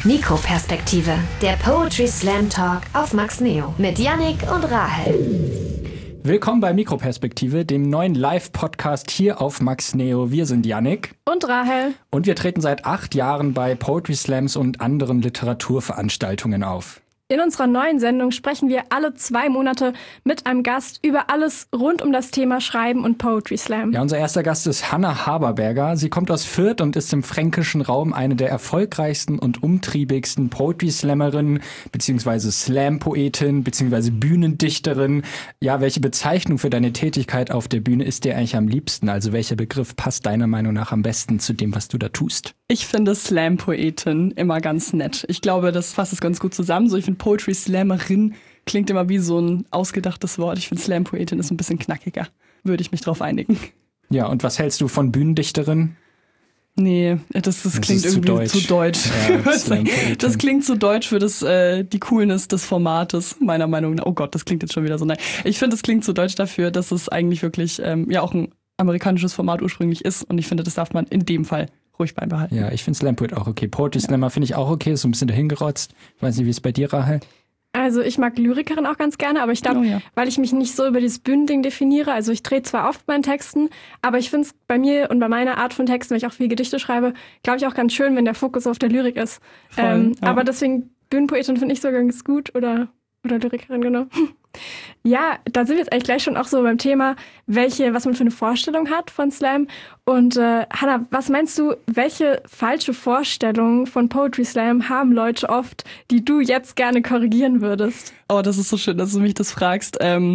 Mikroperspektive, der Poetry Slam Talk auf Max Neo mit Yannick und Rahel. Willkommen bei Mikroperspektive, dem neuen Live-Podcast hier auf Max Neo. Wir sind Yannick und Rahel und wir treten seit 8 Jahren bei Poetry Slams und anderen Literaturveranstaltungen auf. In unserer neuen Sendung sprechen wir alle 2 Monate mit einem Gast über alles rund um das Thema Schreiben und Poetry Slam. Ja, unser erster Gast ist Hanna Haberberger. Sie kommt aus Fürth und ist im fränkischen Raum eine der erfolgreichsten und umtriebigsten Poetry Slammerinnen, beziehungsweise Slam-Poetin, beziehungsweise Bühnendichterin. Ja, welche Bezeichnung für deine Tätigkeit auf der Bühne ist dir eigentlich am liebsten? Also welcher Begriff passt deiner Meinung nach am besten zu dem, was du da tust? Ich finde Slam-Poetin immer ganz nett. Ich glaube, das fasst es ganz gut zusammen. So, ich finde Poetry Slammerin klingt immer wie so ein ausgedachtes Wort. Ich finde Slam-Poetin ist ein bisschen knackiger. Würde ich mich drauf einigen. Ja, und was hältst du von Bühnendichterin? Nee, das klingt irgendwie zu deutsch. Ja, das klingt zu deutsch für die Coolness des Formates, meiner Meinung nach. Oh Gott, das klingt jetzt schon wieder so. Nein, ich finde, das klingt zu deutsch dafür, dass es eigentlich wirklich auch ein amerikanisches Format ursprünglich ist. Und ich finde, das darf man in dem Fall ruhig beibehalten. Ja, ich finde Slam-Poet auch okay. Poetry Slammer finde ich auch okay, ist so ein bisschen dahingerotzt. Ich weiß nicht, wie es bei dir, Rahel? Also ich mag Lyrikerin auch ganz gerne, aber ich glaube, weil ich mich nicht so über dieses Bühnending definiere, also ich drehe zwar oft meinen Texten, aber ich finde es bei mir und bei meiner Art von Texten, weil ich auch viel Gedichte schreibe, glaube ich auch ganz schön, wenn der Fokus auf der Lyrik ist. Aber deswegen Bühnenpoetin finde ich so ganz gut oder Lyrikerin, genau. Ja, da sind wir jetzt eigentlich gleich schon auch so beim Thema, was man für eine Vorstellung hat von Slam. Und Hanna, was meinst du, welche falsche Vorstellung von Poetry Slam haben Leute oft, die du jetzt gerne korrigieren würdest? Oh, das ist so schön, dass du mich das fragst.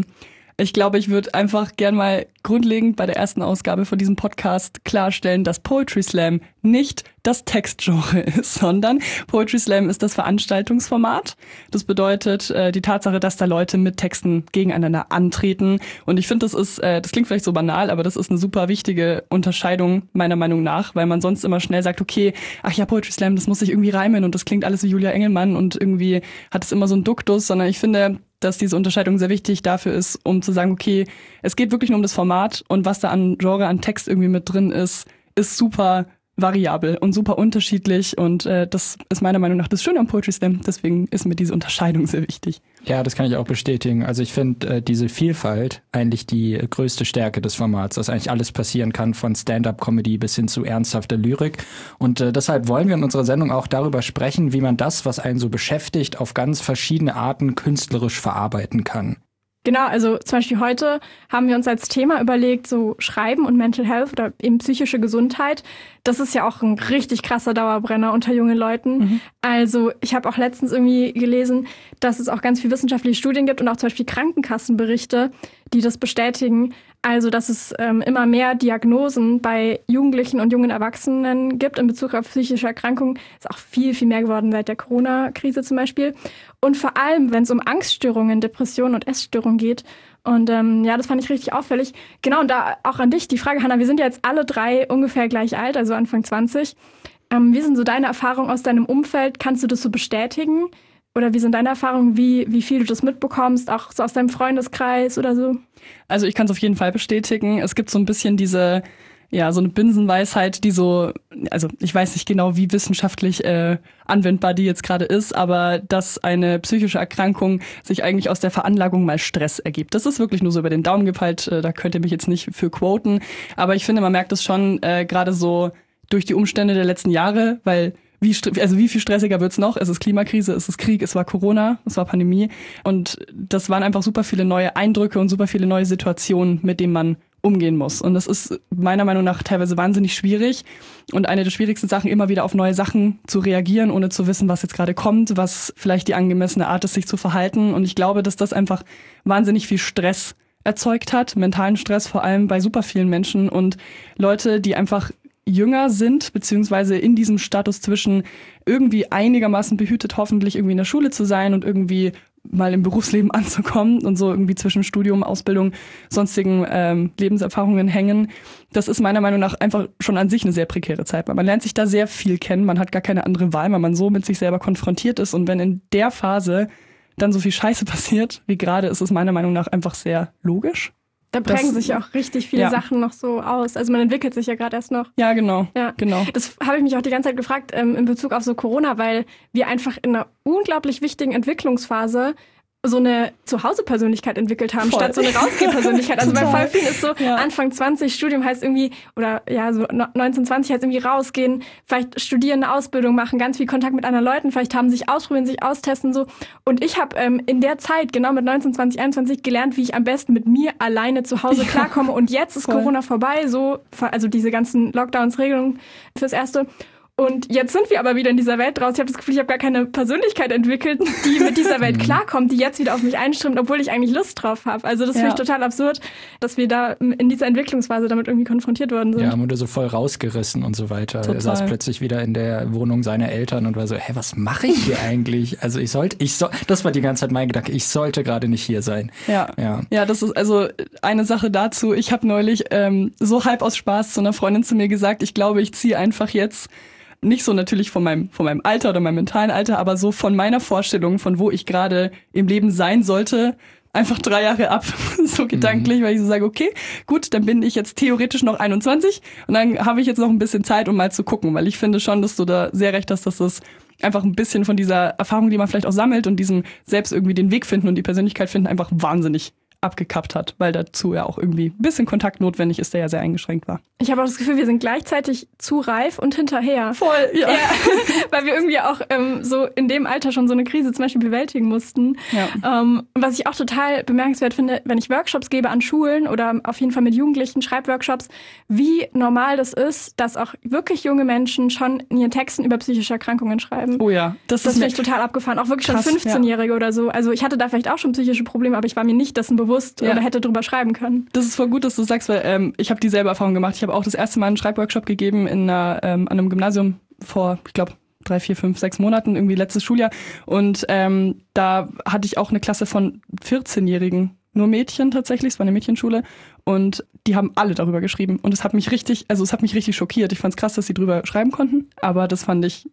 Ich glaube, ich würde einfach gern mal grundlegend bei der ersten Ausgabe von diesem Podcast klarstellen, dass Poetry Slam nicht das Textgenre ist, sondern Poetry Slam ist das Veranstaltungsformat. Das bedeutet die Tatsache, dass da Leute mit Texten gegeneinander antreten. Und ich finde, das klingt vielleicht so banal, aber das ist eine super wichtige Unterscheidung meiner Meinung nach, weil man sonst immer schnell sagt, okay, ach ja, Poetry Slam, das muss sich irgendwie reimen und das klingt alles wie Julia Engelmann und irgendwie hat es immer so einen Duktus, sondern ich finde, dass diese Unterscheidung sehr wichtig dafür ist, um zu sagen, okay, es geht wirklich nur um das Format und was da an Genre, an Text irgendwie mit drin ist super variabel und super unterschiedlich und das ist meiner Meinung nach das Schöne am Poetry Slam, deswegen ist mir diese Unterscheidung sehr wichtig. Ja, das kann ich auch bestätigen. Also ich finde diese Vielfalt eigentlich die größte Stärke des Formats, dass eigentlich alles passieren kann, von Stand-up-Comedy bis hin zu ernsthafter Lyrik. Und deshalb wollen wir in unserer Sendung auch darüber sprechen, wie man das, was einen so beschäftigt, auf ganz verschiedene Arten künstlerisch verarbeiten kann. Genau, also zum Beispiel heute haben wir uns als Thema überlegt, so Schreiben und Mental Health oder eben psychische Gesundheit. Das ist ja auch ein richtig krasser Dauerbrenner unter jungen Leuten. Mhm. Also ich habe auch letztens irgendwie gelesen, dass es auch ganz viele wissenschaftliche Studien gibt und auch zum Beispiel Krankenkassenberichte, die das bestätigen. Also dass es immer mehr Diagnosen bei Jugendlichen und jungen Erwachsenen gibt in Bezug auf psychische Erkrankungen. Ist auch viel, viel mehr geworden seit der Corona-Krise zum Beispiel. Und vor allem, wenn es um Angststörungen, Depressionen und Essstörungen geht. Und das fand ich richtig auffällig. Genau, und da auch an dich die Frage, Hanna, wir sind ja jetzt alle 3 ungefähr gleich alt, also Anfang 20. Wie sind so deine Erfahrungen aus deinem Umfeld? Kannst du das so bestätigen? Oder wie sind deine Erfahrungen, wie viel du das mitbekommst, auch so aus deinem Freundeskreis oder so? Also ich kann es auf jeden Fall bestätigen. Es gibt so ein bisschen so eine Binsenweisheit, die so, also ich weiß nicht genau, wie wissenschaftlich anwendbar die jetzt gerade ist, aber dass eine psychische Erkrankung sich eigentlich aus der Veranlagung mal Stress ergibt. Das ist wirklich nur so über den Daumen gepeilt, da könnt ihr mich jetzt nicht für quoten, aber ich finde, man merkt es schon gerade so durch die Umstände der letzten Jahre, weil wie viel stressiger wird's noch? Es ist Klimakrise, es ist Krieg, es war Corona, es war Pandemie und das waren einfach super viele neue Eindrücke und super viele neue Situationen, mit denen man umgehen muss. Und das ist meiner Meinung nach teilweise wahnsinnig schwierig und eine der schwierigsten Sachen, immer wieder auf neue Sachen zu reagieren, ohne zu wissen, was jetzt gerade kommt, was vielleicht die angemessene Art ist, sich zu verhalten. Und ich glaube, dass das einfach wahnsinnig viel Stress erzeugt hat, mentalen Stress vor allem bei super vielen Menschen und Leute, die einfach jünger sind, beziehungsweise in diesem Status zwischen irgendwie einigermaßen behütet, hoffentlich irgendwie in der Schule zu sein und irgendwie mal im Berufsleben anzukommen und so irgendwie zwischen Studium, Ausbildung, sonstigen Lebenserfahrungen hängen. Das ist meiner Meinung nach einfach schon an sich eine sehr prekäre Zeit, weil man lernt sich da sehr viel kennen, man hat gar keine andere Wahl, weil man so mit sich selber konfrontiert ist und wenn in der Phase dann so viel Scheiße passiert wie gerade, ist es meiner Meinung nach einfach sehr logisch. Da prägen sich ja auch richtig viele Sachen noch so aus. Also man entwickelt sich ja gerade erst noch. Ja, genau. Das habe ich mich auch die ganze Zeit gefragt in Bezug auf so Corona, weil wir einfach in einer unglaublich wichtigen Entwicklungsphase so eine Zuhause-Persönlichkeit entwickelt haben, statt so eine Rausgeh-Persönlichkeit. Also bei voll vielen ist so, Anfang 20, Studium heißt irgendwie, oder ja, so 19, 20 heißt irgendwie rausgehen, vielleicht studieren, eine Ausbildung machen, ganz viel Kontakt mit anderen Leuten, vielleicht haben sich ausprobieren, sich austesten, so. Und ich habe in der Zeit, genau mit 19, 20, 21, gelernt, wie ich am besten mit mir alleine zu Hause klarkomme. Und jetzt ist Corona vorbei, so, also diese ganzen Lockdowns, Regelungen fürs Erste. Und jetzt sind wir aber wieder in dieser Welt draus. Ich habe das Gefühl, ich habe gar keine Persönlichkeit entwickelt, die mit dieser Welt klarkommt, die jetzt wieder auf mich einströmt, obwohl ich eigentlich Lust drauf habe. Also das finde ich total absurd, dass wir da in dieser Entwicklungsphase damit irgendwie konfrontiert worden sind. Ja, wurde so voll rausgerissen und so weiter. Total. Er saß plötzlich wieder in der Wohnung seiner Eltern und war so, was mache ich hier eigentlich? Also das war die ganze Zeit mein Gedanke, ich sollte gerade nicht hier sein. Ja, das ist also eine Sache dazu. Ich habe neulich so halb aus Spaß zu einer Freundin zu mir gesagt, ich glaube, ich ziehe einfach jetzt nicht so natürlich von meinem Alter oder meinem mentalen Alter, aber so von meiner Vorstellung, von wo ich gerade im Leben sein sollte, einfach 3 Jahre ab, so gedanklich, weil ich so sage, okay, gut, dann bin ich jetzt theoretisch noch 21 und dann habe ich jetzt noch ein bisschen Zeit, um mal zu gucken, weil ich finde schon, dass du da sehr recht hast, dass das einfach ein bisschen von dieser Erfahrung, die man vielleicht auch sammelt und diesem selbst irgendwie den Weg finden und die Persönlichkeit finden, einfach wahnsinnig abgekappt hat, weil dazu ja auch irgendwie ein bisschen Kontakt notwendig ist, der ja sehr eingeschränkt war. Ich habe auch das Gefühl, wir sind gleichzeitig zu reif und hinterher. Voll, ja. Weil wir irgendwie auch so in dem Alter schon so eine Krise zum Beispiel bewältigen mussten. Ja. Was ich auch total bemerkenswert finde, wenn ich Workshops gebe an Schulen oder auf jeden Fall mit Jugendlichen, Schreibworkshops, wie normal das ist, dass auch wirklich junge Menschen schon in ihren Texten über psychische Erkrankungen schreiben. Oh ja. Das finde ich total abgefahren. Auch wirklich krass, schon 15-Jährige oder so. Also ich hatte da vielleicht auch schon psychische Probleme, aber ich war mir nicht dessen bewusst oder hätte drüber schreiben können. Das ist voll gut, dass du sagst, weil ich habe dieselbe Erfahrung gemacht. Ich habe auch das erste Mal einen Schreibworkshop gegeben an einem Gymnasium vor, ich glaube, 3, 4, 5, 6 Monaten, irgendwie letztes Schuljahr. Und da hatte ich auch eine Klasse von 14-Jährigen, nur Mädchen tatsächlich, es war eine Mädchenschule. Und die haben alle darüber geschrieben. Und es hat mich richtig schockiert. Ich fand es krass, dass sie drüber schreiben konnten, aber das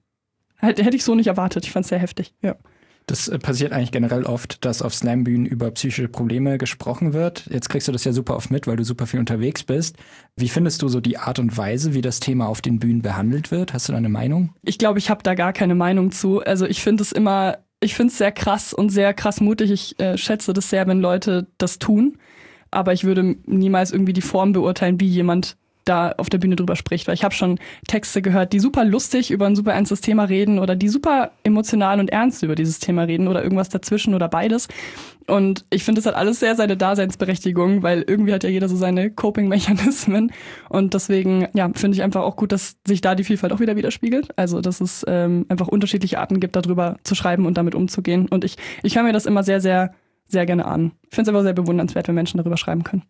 hätte ich so nicht erwartet. Ich fand es sehr heftig, ja. Das passiert eigentlich generell oft, dass auf Slam-Bühnen über psychische Probleme gesprochen wird. Jetzt kriegst du das ja super oft mit, weil du super viel unterwegs bist. Wie findest du so die Art und Weise, wie das Thema auf den Bühnen behandelt wird? Hast du da eine Meinung? Ich glaube, ich habe da gar keine Meinung zu. Also ich finde es sehr krass und sehr krass mutig. Ich schätze das sehr, wenn Leute das tun. Aber ich würde niemals irgendwie die Form beurteilen, wie jemand da auf der Bühne drüber spricht, weil ich habe schon Texte gehört, die super lustig über ein super ernstes Thema reden oder die super emotional und ernst über dieses Thema reden oder irgendwas dazwischen oder beides. Und ich finde, das hat alles sehr seine Daseinsberechtigung, weil irgendwie hat ja jeder so seine Coping-Mechanismen und deswegen finde ich einfach auch gut, dass sich da die Vielfalt auch wieder widerspiegelt. Also dass es einfach unterschiedliche Arten gibt, darüber zu schreiben und damit umzugehen. Und ich höre mir das immer sehr, sehr, sehr gerne an. Ich finde es aber sehr bewundernswert, wenn Menschen darüber schreiben können.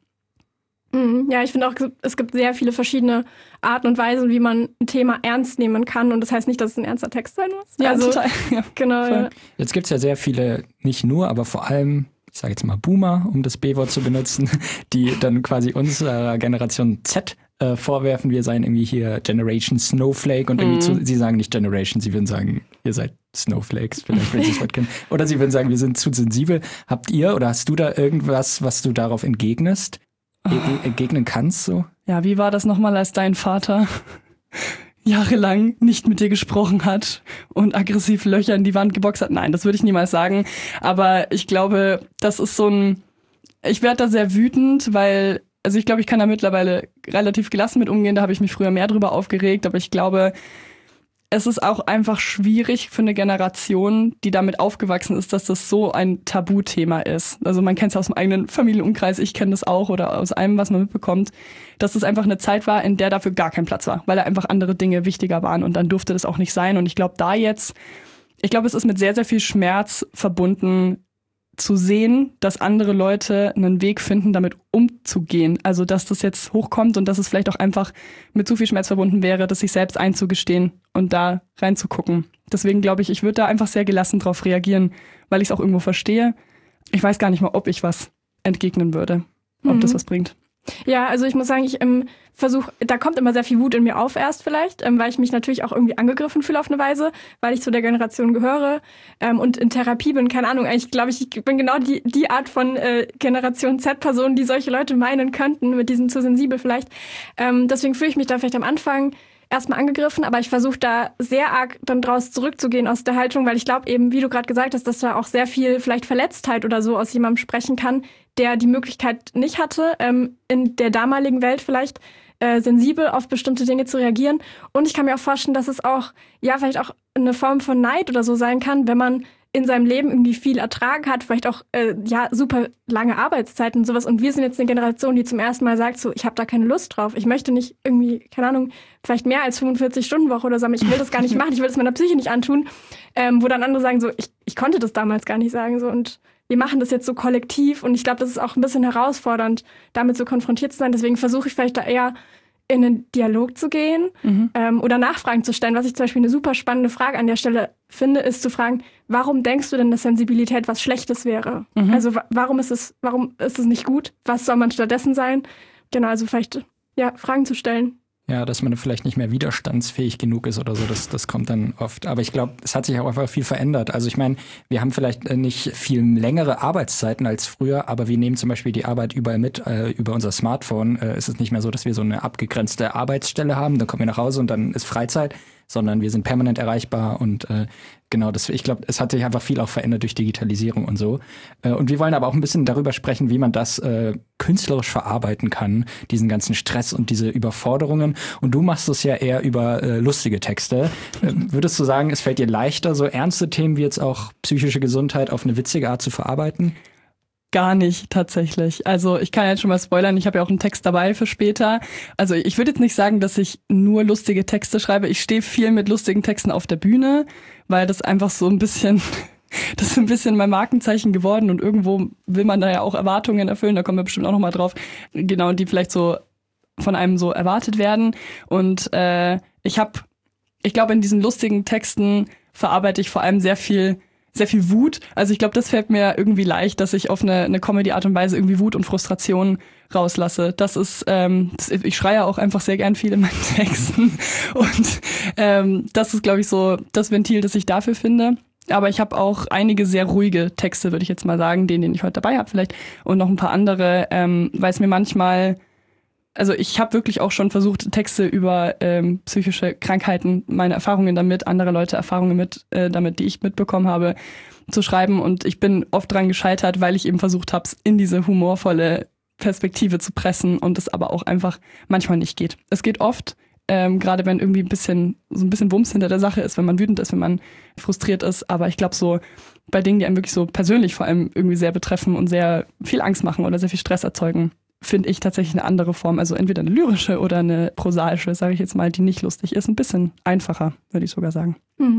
Ja, ich finde auch, es gibt sehr viele verschiedene Arten und Weisen, wie man ein Thema ernst nehmen kann. Und das heißt nicht, dass es ein ernster Text sein muss. Ja, also, total. Ja, genau. Ja. Jetzt gibt es ja sehr viele, nicht nur, aber vor allem, ich sage jetzt mal Boomer, um das B-Wort zu benutzen, die dann quasi unserer Generation Z vorwerfen, wir seien irgendwie hier Generation Snowflake und irgendwie sie sagen nicht Generation, sie würden sagen, ihr seid Snowflakes, vielleicht wenn sie es kennen. Oder sie würden sagen, wir sind zu sensibel. Habt ihr oder hast du da irgendwas, was du darauf entgegnest? Entgegnen kannst so? Ja, wie war das nochmal, als dein Vater jahrelang nicht mit dir gesprochen hat und aggressiv Löcher in die Wand geboxt hat? Nein, das würde ich niemals sagen. Aber ich glaube, das ist ich werde da sehr wütend, weil, also ich glaube, ich kann da mittlerweile relativ gelassen mit umgehen. Da habe ich mich früher mehr drüber aufgeregt. Aber ich glaube, es ist auch einfach schwierig für eine Generation, die damit aufgewachsen ist, dass das so ein Tabuthema ist. Also man kennt es aus dem eigenen Familienumkreis, ich kenne das auch oder aus allem, was man mitbekommt, dass es einfach eine Zeit war, in der dafür gar kein Platz war, weil da einfach andere Dinge wichtiger waren und dann durfte das auch nicht sein. Und ich glaube, es ist mit sehr, sehr viel Schmerz verbunden, zu sehen, dass andere Leute einen Weg finden, damit umzugehen. Also, dass das jetzt hochkommt und dass es vielleicht auch einfach mit zu viel Schmerz verbunden wäre, das sich selbst einzugestehen und da reinzugucken. Deswegen glaube ich würde da einfach sehr gelassen drauf reagieren, weil ich es auch irgendwo verstehe. Ich weiß gar nicht mal, ob ich was entgegnen würde, ob das was bringt. Ja, also ich muss sagen, ich versuche, da kommt immer sehr viel Wut in mir auf erst vielleicht, weil ich mich natürlich auch irgendwie angegriffen fühle auf eine Weise, weil ich zu der Generation gehöre und in Therapie bin, keine Ahnung, eigentlich glaube ich bin genau die Art von Generation Z-Person, die solche Leute meinen könnten, mit diesem zu sensibel vielleicht. Deswegen fühle ich mich da vielleicht am Anfang erstmal angegriffen, aber ich versuche da sehr arg dann draus zurückzugehen aus der Haltung, weil ich glaube eben, wie du gerade gesagt hast, dass da auch sehr viel vielleicht Verletztheit oder so aus jemandem sprechen kann, der die Möglichkeit nicht hatte, in der damaligen Welt vielleicht sensibel auf bestimmte Dinge zu reagieren. Und ich kann mir auch vorstellen, dass es auch, ja, vielleicht auch eine Form von Neid oder so sein kann, wenn man in seinem Leben irgendwie viel ertragen hat, vielleicht auch super lange Arbeitszeiten und sowas. Und wir sind jetzt eine Generation, die zum ersten Mal sagt, so, ich habe da keine Lust drauf. Ich möchte nicht irgendwie, keine Ahnung, vielleicht mehr als 45-Stunden-Woche oder so, aber ich will das gar nicht machen, ich will das meiner Psyche nicht antun. Wo dann andere sagen, so, ich konnte das damals gar nicht sagen. So, und wir machen das jetzt so kollektiv. Und ich glaube, das ist auch ein bisschen herausfordernd, damit so konfrontiert zu sein. Deswegen versuche ich vielleicht da eher in einen Dialog zu gehen oder Nachfragen zu stellen. Was ich zum Beispiel eine super spannende Frage an der Stelle finde, ist zu fragen, warum denkst du denn, dass Sensibilität was Schlechtes wäre? Also warum ist es nicht gut? Was soll man stattdessen sein? Genau, also vielleicht Fragen zu stellen. Ja, dass man vielleicht nicht mehr widerstandsfähig genug ist oder so, das kommt dann oft. Aber ich glaube, es hat sich auch einfach viel verändert. Also ich meine, wir haben vielleicht nicht viel längere Arbeitszeiten als früher, aber wir nehmen zum Beispiel die Arbeit überall mit. Über unser Smartphone ist es nicht mehr so, dass wir so eine abgegrenzte Arbeitsstelle haben, dann kommen wir nach Hause und dann ist Freizeit, sondern wir sind permanent erreichbar und genau, ich glaube, es hat sich einfach viel auch verändert durch Digitalisierung und so. Und wir wollen aber auch ein bisschen darüber sprechen, wie man das künstlerisch verarbeiten kann, diesen ganzen Stress und diese Überforderungen. Und du machst es ja eher über lustige Texte. Würdest du sagen, es fällt dir leichter, so ernste Themen wie jetzt auch psychische Gesundheit auf eine witzige Art zu verarbeiten? Gar nicht, tatsächlich. Also ich kann jetzt schon mal spoilern, ich habe ja auch einen Text dabei für später. Also ich würde jetzt nicht sagen, dass ich nur lustige Texte schreibe. Ich stehe viel mit lustigen Texten auf der Bühne, weil das einfach so ein bisschen, das ist ein bisschen mein Markenzeichen geworden und irgendwo will man da ja auch Erwartungen erfüllen, da kommen wir bestimmt auch nochmal drauf, genau, die vielleicht so von einem so erwartet werden. Und ich glaube, in diesen lustigen Texten verarbeite ich vor allem sehr viel Wut. Also ich glaube, das fällt mir irgendwie leicht, dass ich auf eine Comedy-Art und Weise irgendwie Wut und Frustration rauslasse. Das ist, ich schreie auch einfach sehr gern viel in meinen Texten. Und das ist, glaube ich, so das Ventil, das ich dafür finde. Aber ich habe auch einige sehr ruhige Texte, würde ich jetzt mal sagen, den ich heute dabei habe vielleicht. Und noch ein paar andere, weil es mir manchmal... Also ich habe wirklich auch schon versucht, Texte über psychische Krankheiten, meine Erfahrungen damit, andere Leute Erfahrungen damit, die ich mitbekommen habe, zu schreiben. Und ich bin oft dran gescheitert, weil ich eben versucht habe, es in diese humorvolle Perspektive zu pressen und es aber auch einfach manchmal nicht geht. Es geht oft, gerade wenn irgendwie so ein bisschen Wumms hinter der Sache ist, wenn man wütend ist, wenn man frustriert ist. Aber ich glaube so bei Dingen, die einen wirklich so persönlich vor allem irgendwie sehr betreffen und sehr viel Angst machen oder sehr viel Stress erzeugen, finde ich tatsächlich eine andere Form, also entweder eine lyrische oder eine prosaische, sage ich jetzt mal, die nicht lustig ist. Ein bisschen einfacher, würde ich sogar sagen.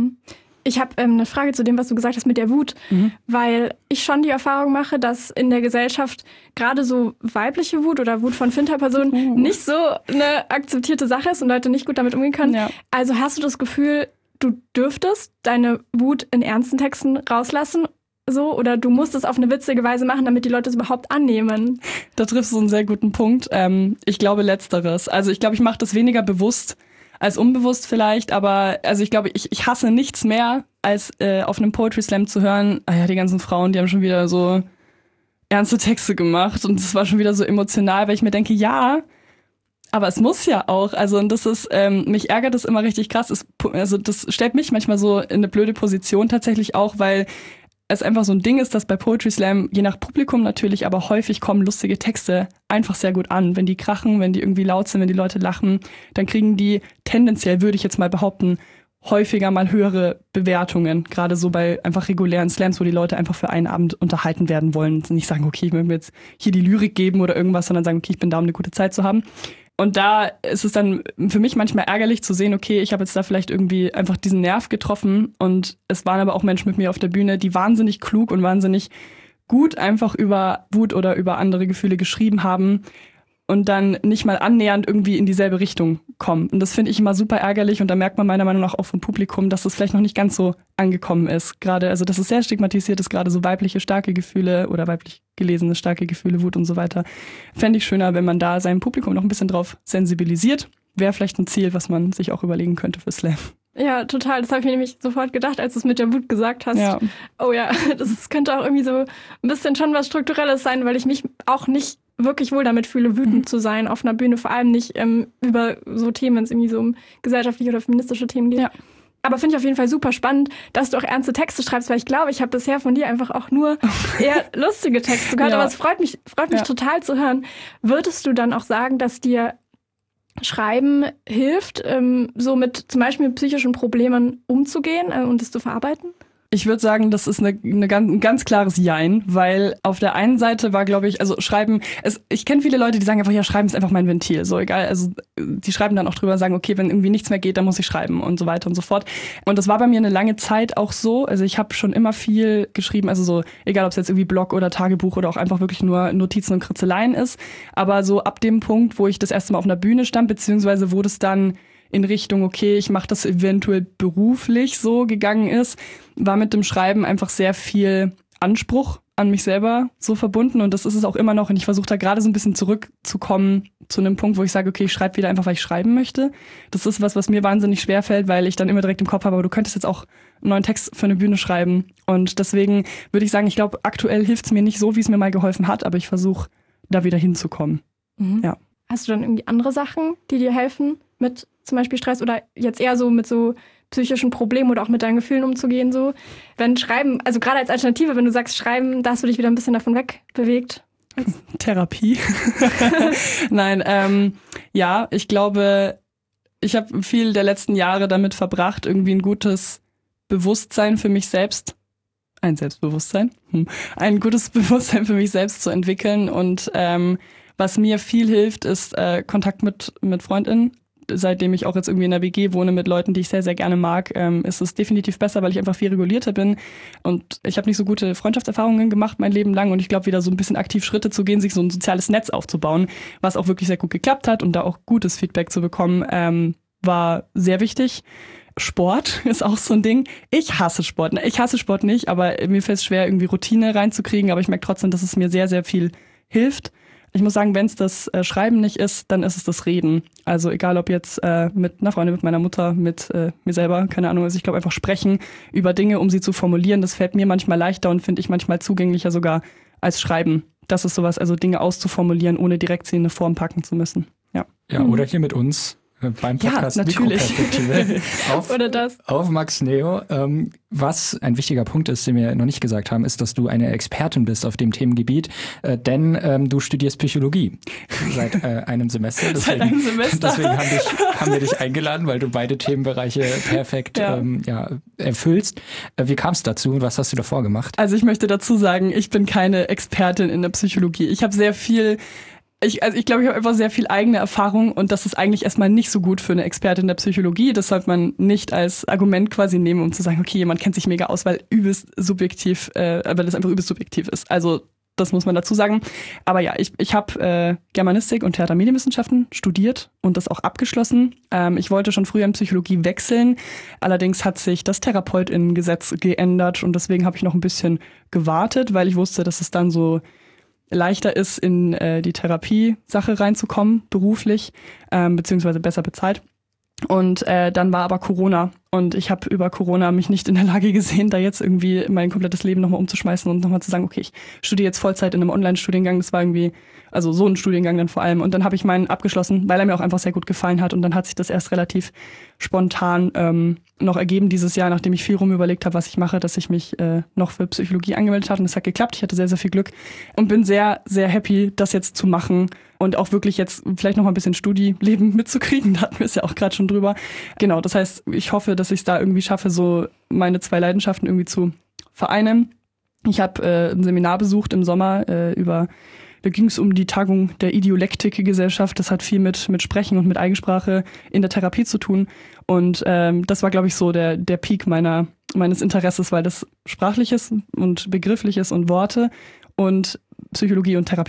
Ich habe eine Frage zu dem, was du gesagt hast mit der Wut, weil ich schon die Erfahrung mache, dass in der Gesellschaft gerade so weibliche Wut oder Wut von Flinterpersonen nicht so eine akzeptierte Sache ist und Leute nicht gut damit umgehen können. Ja. Also hast du das Gefühl, du dürftest deine Wut in ernsten Texten rauslassen? So, oder du musst es auf eine witzige Weise machen, damit die Leute es überhaupt annehmen. Da triffst du einen sehr guten Punkt. Ich glaube Letzteres. Also ich glaube, ich mache das weniger bewusst als unbewusst vielleicht, aber also ich glaube, ich hasse nichts mehr, als auf einem Poetry Slam zu hören, die ganzen Frauen, die haben schon wieder so ernste Texte gemacht und es war schon wieder so emotional, weil ich mir denke, ja, aber es muss ja auch. Also und das ist, mich ärgert das immer richtig krass. Also das stellt mich manchmal so in eine blöde Position tatsächlich auch, weil es einfach so ein Ding ist, dass bei Poetry Slam, je nach Publikum natürlich, aber häufig kommen lustige Texte einfach sehr gut an. Wenn die krachen, wenn die irgendwie laut sind, wenn die Leute lachen, dann kriegen die tendenziell, würde ich jetzt mal behaupten, häufiger mal höhere Bewertungen. Gerade so bei einfach regulären Slams, wo die Leute einfach für einen Abend unterhalten werden wollen. Und nicht sagen, okay, ich will mir jetzt hier die Lyrik geben oder irgendwas, sondern sagen, okay, ich bin da, um eine gute Zeit zu haben. Und da ist es dann für mich manchmal ärgerlich zu sehen, okay, ich habe jetzt da vielleicht irgendwie einfach diesen Nerv getroffen und es waren aber auch Menschen mit mir auf der Bühne, die wahnsinnig klug und wahnsinnig gut einfach über Wut oder über andere Gefühle geschrieben haben. und dann nicht mal annähernd irgendwie in dieselbe Richtung kommen. Und das finde ich immer super ärgerlich und da merkt man meiner Meinung nach auch vom Publikum, dass das vielleicht noch nicht ganz so angekommen ist. Gerade, also dass es sehr stigmatisiert ist, gerade so weibliche starke Gefühle oder weiblich gelesene starke Gefühle, Wut und so weiter. Fände ich schöner, wenn man da sein Publikum noch ein bisschen drauf sensibilisiert. Wäre vielleicht ein Ziel, was man sich auch überlegen könnte für Slam. Ja, total. Das habe ich mir nämlich sofort gedacht, als du es mit der Wut gesagt hast. Ja. Oh ja, das könnte auch irgendwie so ein bisschen schon was Strukturelles sein, weil ich mich auch nicht wirklich wohl damit fühle, wütend zu sein auf einer Bühne, vor allem nicht über so Themen, wenn es irgendwie so um gesellschaftliche oder feministische Themen geht. Ja. Aber finde ich auf jeden Fall super spannend, dass du auch ernste Texte schreibst, weil ich glaube, ich habe bisher von dir einfach auch nur eher lustige Texte gehört, aber es freut mich total zu hören. Würdest du dann auch sagen, dass dir Schreiben hilft, so mit zum Beispiel mit psychischen Problemen umzugehen und es zu verarbeiten? Ich würde sagen, das ist ein ganz klares Jein, weil auf der einen Seite war, glaube ich, also Schreiben, ich kenne viele Leute, die sagen einfach, ja, Schreiben ist einfach mein Ventil, so egal, also die schreiben dann auch drüber, sagen, okay, wenn irgendwie nichts mehr geht, dann muss ich schreiben und so weiter und so fort. Und das war bei mir eine lange Zeit auch so, also ich habe schon immer viel geschrieben, also so, egal ob es jetzt irgendwie Blog oder Tagebuch oder auch einfach wirklich nur Notizen und Kritzeleien ist, aber so ab dem Punkt, wo ich das erste Mal auf einer Bühne stand, beziehungsweise wo das dann in Richtung, okay, ich mache das eventuell beruflich so gegangen ist, war mit dem Schreiben einfach sehr viel Anspruch an mich selber so verbunden und das ist es auch immer noch und ich versuche da gerade so ein bisschen zurückzukommen zu einem Punkt, wo ich sage, okay, ich schreibe wieder einfach, weil ich schreiben möchte. Das ist was mir wahnsinnig schwerfällt, weil ich dann immer direkt im Kopf habe, aber du könntest jetzt auch einen neuen Text für eine Bühne schreiben und deswegen würde ich sagen, ich glaube, aktuell hilft es mir nicht so, wie es mir mal geholfen hat, aber ich versuche da wieder hinzukommen. Mhm. Ja. Hast du dann irgendwie andere Sachen, die dir helfen mit zum Beispiel Stress oder jetzt eher so mit so psychischen Problemen oder auch mit deinen Gefühlen umzugehen so? Wenn Schreiben, also gerade als Alternative, wenn du sagst Schreiben, da hast du dich wieder ein bisschen davon wegbewegt. Therapie? Nein, ja, ich glaube, ich habe viel der letzten Jahre damit verbracht, irgendwie ein gutes Bewusstsein für mich selbst, ein Selbstbewusstsein, ein gutes Bewusstsein für mich selbst zu entwickeln und was mir viel hilft, ist Kontakt mit FreundInnen. Seitdem ich auch jetzt irgendwie in der WG wohne mit Leuten, die ich sehr, sehr gerne mag, ist es definitiv besser, weil ich einfach viel regulierter bin. Und ich habe nicht so gute Freundschaftserfahrungen gemacht mein Leben lang. Und ich glaube, wieder so ein bisschen aktiv Schritte zu gehen, sich so ein soziales Netz aufzubauen, was auch wirklich sehr gut geklappt hat und da auch gutes Feedback zu bekommen, war sehr wichtig. Sport ist auch so ein Ding. Ich hasse Sport. Ich hasse Sport nicht, aber mir fällt es schwer, irgendwie Routine reinzukriegen. Aber ich merke trotzdem, dass es mir sehr, sehr viel hilft. Ich muss sagen, wenn es das Schreiben nicht ist, dann ist es das Reden. Also egal ob jetzt mit einer Freundin, mit meiner Mutter, mit mir selber, keine Ahnung. Also ich glaube einfach sprechen über Dinge, um sie zu formulieren, das fällt mir manchmal leichter und finde ich manchmal zugänglicher sogar als Schreiben. Das ist sowas, also Dinge auszuformulieren, ohne direkt sie in eine Form packen zu müssen. Ja, oder hier mit uns beim Podcast Mikroperspektive auf Max Neo. Was ein wichtiger Punkt ist, den wir noch nicht gesagt haben, ist, dass du eine Expertin bist auf dem Themengebiet, denn du studierst Psychologie seit einem Semester. Deswegen haben wir dich eingeladen, weil du beide Themenbereiche perfekt erfüllst. Wie kam es dazu und was hast du davor gemacht? Also ich möchte dazu sagen, ich bin keine Expertin in der Psychologie. Ich habe sehr viel ich glaube, ich habe einfach sehr viel eigene Erfahrung und das ist eigentlich erstmal nicht so gut für eine Expertin der Psychologie. Das sollte man nicht als Argument quasi nehmen, um zu sagen, okay, jemand kennt sich mega aus, weil das einfach übelst subjektiv ist. Also das muss man dazu sagen. Aber ja, ich habe Germanistik und Theatermedienwissenschaften studiert und das auch abgeschlossen. Ich wollte schon früher in Psychologie wechseln. Allerdings hat sich das Therapeutinnengesetz geändert und deswegen habe ich noch ein bisschen gewartet, weil ich wusste, dass es dann so leichter ist, in die Therapie-Sache reinzukommen, beruflich, beziehungsweise besser bezahlt. Und dann war aber Corona und ich habe über Corona mich nicht in der Lage gesehen, da jetzt irgendwie mein komplettes Leben nochmal umzuschmeißen und nochmal zu sagen, okay, ich studiere jetzt Vollzeit in einem Online-Studiengang. Das war irgendwie, also so ein Studiengang dann vor allem. Und dann habe ich meinen abgeschlossen, weil er mir auch einfach sehr gut gefallen hat. Und dann hat sich das erst relativ spontan noch ergeben dieses Jahr, nachdem ich viel rumüberlegt habe, was ich mache, dass ich mich noch für Psychologie angemeldet habe. Und es hat geklappt. Ich hatte sehr, sehr viel Glück und bin sehr, sehr happy, das jetzt zu machen und auch wirklich jetzt vielleicht noch mal ein bisschen Studieleben mitzukriegen. Da hatten wir es ja auch gerade schon drüber. Genau, das heißt, ich hoffe, dass ich es da irgendwie schaffe, so meine zwei Leidenschaften irgendwie zu vereinen. Ich habe ein Seminar besucht im Sommer da ging es um die Tagung der Idiolektik-Gesellschaft. Das hat viel mit Sprechen und mit Eigensprache in der Therapie zu tun. Und das war, glaube ich, so der Peak meines Interesses, weil das Sprachliches und Begriffliches und Worte und Psychologie und Therapie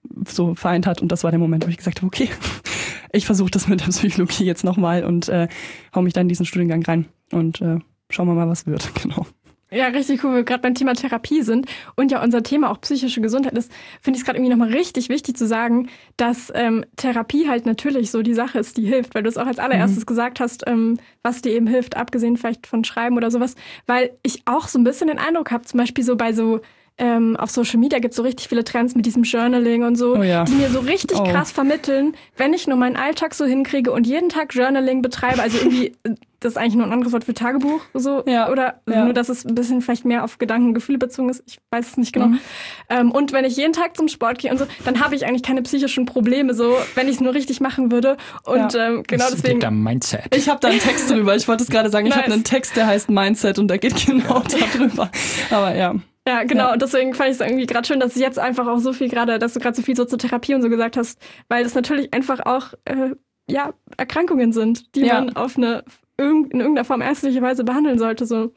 so vereint hat. Und das war der Moment, wo ich gesagt habe, okay, ich versuche das mit der Psychologie jetzt nochmal und hau mich dann in diesen Studiengang rein und schauen wir mal, was wird. Genau. Ja, richtig cool, wo wir gerade beim Thema Therapie sind und ja unser Thema auch psychische Gesundheit ist, finde ich es gerade irgendwie nochmal richtig wichtig zu sagen, dass Therapie halt natürlich so die Sache ist, die hilft, weil du es auch als allererstes gesagt hast, was dir eben hilft, abgesehen vielleicht von Schreiben oder sowas, weil ich auch so ein bisschen den Eindruck habe, zum Beispiel so bei so auf Social Media gibt es so richtig viele Trends mit diesem Journaling und so, die mir so richtig krass vermitteln, wenn ich nur meinen Alltag so hinkriege und jeden Tag Journaling betreibe, also irgendwie, das ist eigentlich nur ein anderes Wort für Tagebuch, so, oder nur, dass es ein bisschen vielleicht mehr auf Gedanken, Gefühle bezogen ist, ich weiß es nicht genau. Und wenn ich jeden Tag zum Sport gehe und so, dann habe ich eigentlich keine psychischen Probleme, so, wenn ich es nur richtig machen würde. Und genau das deswegen. Geht Mindset. Ich habe da einen Text drüber, ich wollte es gerade sagen, ich habe einen Text, der heißt Mindset und der geht genau darüber. Aber ja. Ja, genau. Und deswegen fand ich es irgendwie gerade schön, dass ich jetzt einfach auch so viel dass du gerade so viel so zur Therapie und so gesagt hast, weil das natürlich einfach auch, Erkrankungen sind, die man in irgendeiner Form ärztlicherweise behandeln sollte, so.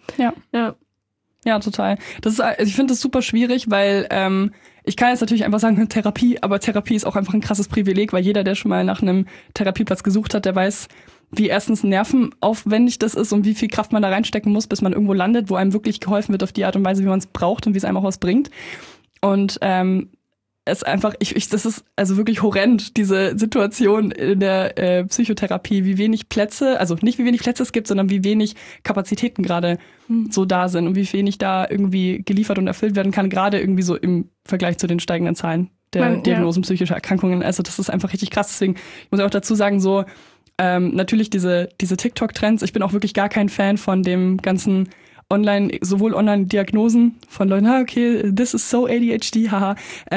Ja, total. Ich finde das super schwierig, weil, ich kann jetzt natürlich einfach sagen, Therapie, aber Therapie ist auch einfach ein krasses Privileg, weil jeder, der schon mal nach einem Therapieplatz gesucht hat, der weiß, wie erstens nervenaufwendig das ist und wie viel Kraft man da reinstecken muss, bis man irgendwo landet, wo einem wirklich geholfen wird auf die Art und Weise, wie man es braucht und wie es einem auch was bringt. Und es einfach, das ist also wirklich horrend, diese Situation in der Psychotherapie, wie wenig Plätze, also nicht wie wenig Plätze es gibt, sondern wie wenig Kapazitäten gerade so da sind und wie wenig da irgendwie geliefert und erfüllt werden kann, gerade irgendwie so im Vergleich zu den steigenden Zahlen der Diagnosen psychischer Erkrankungen. Also das ist einfach richtig krass. Deswegen muss ich auch dazu sagen, so natürlich diese TikTok-Trends. Ich bin auch wirklich gar kein Fan von dem ganzen sowohl Online-Diagnosen von Leuten, okay, this is so ADHD, haha,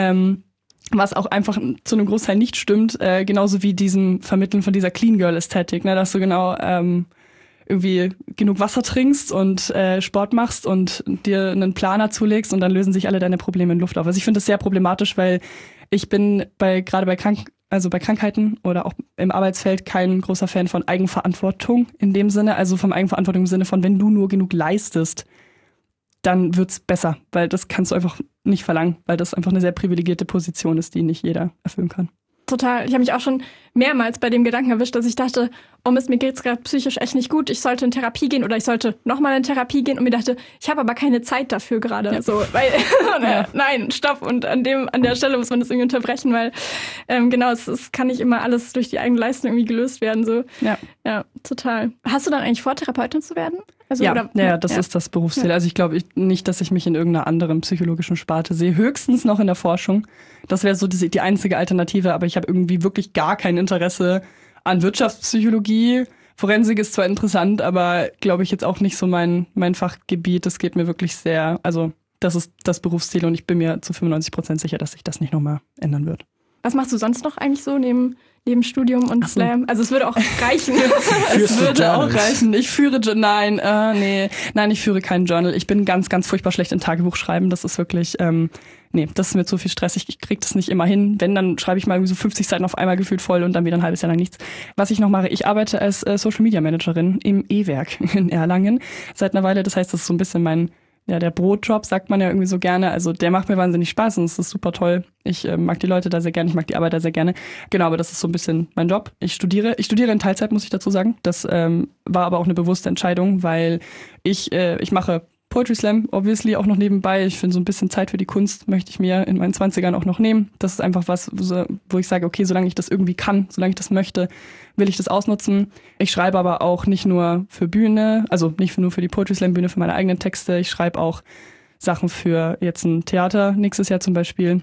was auch einfach zu einem Großteil nicht stimmt, genauso wie diesem Vermitteln von dieser Clean Girl-Ästhetik, ne, dass du genau irgendwie genug Wasser trinkst und Sport machst und dir einen Planer zulegst und dann lösen sich alle deine Probleme in Luft auf. Also ich finde das sehr problematisch, weil ich bin gerade bei Krankheiten oder auch im Arbeitsfeld kein großer Fan von Eigenverantwortung in dem Sinne, also von Eigenverantwortung im Sinne von, wenn du nur genug leistest, dann wird's besser, weil das kannst du einfach nicht verlangen, weil das einfach eine sehr privilegierte Position ist, die nicht jeder erfüllen kann. Total. Ich habe mich auch schon mehrmals bei dem Gedanken erwischt, dass ich dachte, oh Mist, mir geht's gerade psychisch echt nicht gut, ich sollte in Therapie gehen oder ich sollte nochmal in Therapie gehen und mir dachte, ich habe aber keine Zeit dafür gerade. Ja. So, weil nein, stopp. Und an der Stelle muss man das irgendwie unterbrechen, weil es kann nicht immer alles durch die eigene Leistung irgendwie gelöst werden. So. Ja, total. Hast du dann eigentlich vor, Therapeutin zu werden? Also, das ist das Berufsziel. Also ich glaube nicht, dass ich mich in irgendeiner anderen psychologischen Sparte sehe. Höchstens noch in der Forschung. Das wäre so die einzige Alternative, aber ich habe irgendwie wirklich gar kein Interesse an Wirtschaftspsychologie. Forensik ist zwar interessant, aber glaube ich jetzt auch nicht so mein Fachgebiet. Das geht mir wirklich sehr, also das ist das Berufsziel und ich bin mir zu 95% sicher, dass sich das nicht nochmal ändern wird. Was machst du sonst noch eigentlich so neben Studium und Slam? Also es würde auch reichen. Es würde auch reichen. Ich führe, nein, ich führe kein Journal. Ich bin ganz, ganz furchtbar schlecht in Tagebuch schreiben. Das ist wirklich, das ist mir zu viel Stress. Ich kriege das nicht immer hin. Wenn, dann schreibe ich mal so 50 Seiten auf einmal gefühlt voll und dann wieder ein halbes Jahr lang nichts. Was ich noch mache, ich arbeite als Social Media Managerin im E-Werk in Erlangen seit einer Weile. Das heißt, das ist so ein bisschen der Brotjob, sagt man ja irgendwie so gerne. Also der macht mir wahnsinnig Spaß und es ist super toll. Ich mag die Leute da sehr gerne, ich mag die Arbeit da sehr gerne. Genau, aber das ist so ein bisschen mein Job. Ich studiere in Teilzeit, muss ich dazu sagen. Das war aber auch eine bewusste Entscheidung, weil ich mache Poetry Slam, obviously, auch noch nebenbei. Ich finde, so ein bisschen Zeit für die Kunst möchte ich mir in meinen 20ern auch noch nehmen. Das ist einfach was, wo ich sage, okay, solange ich das irgendwie kann, solange ich das möchte, will ich das ausnutzen. Ich schreibe aber auch nicht nur für Bühne, also nicht nur für die Poetry Slam Bühne, für meine eigenen Texte. Ich schreibe auch Sachen für jetzt ein Theater nächstes Jahr zum Beispiel.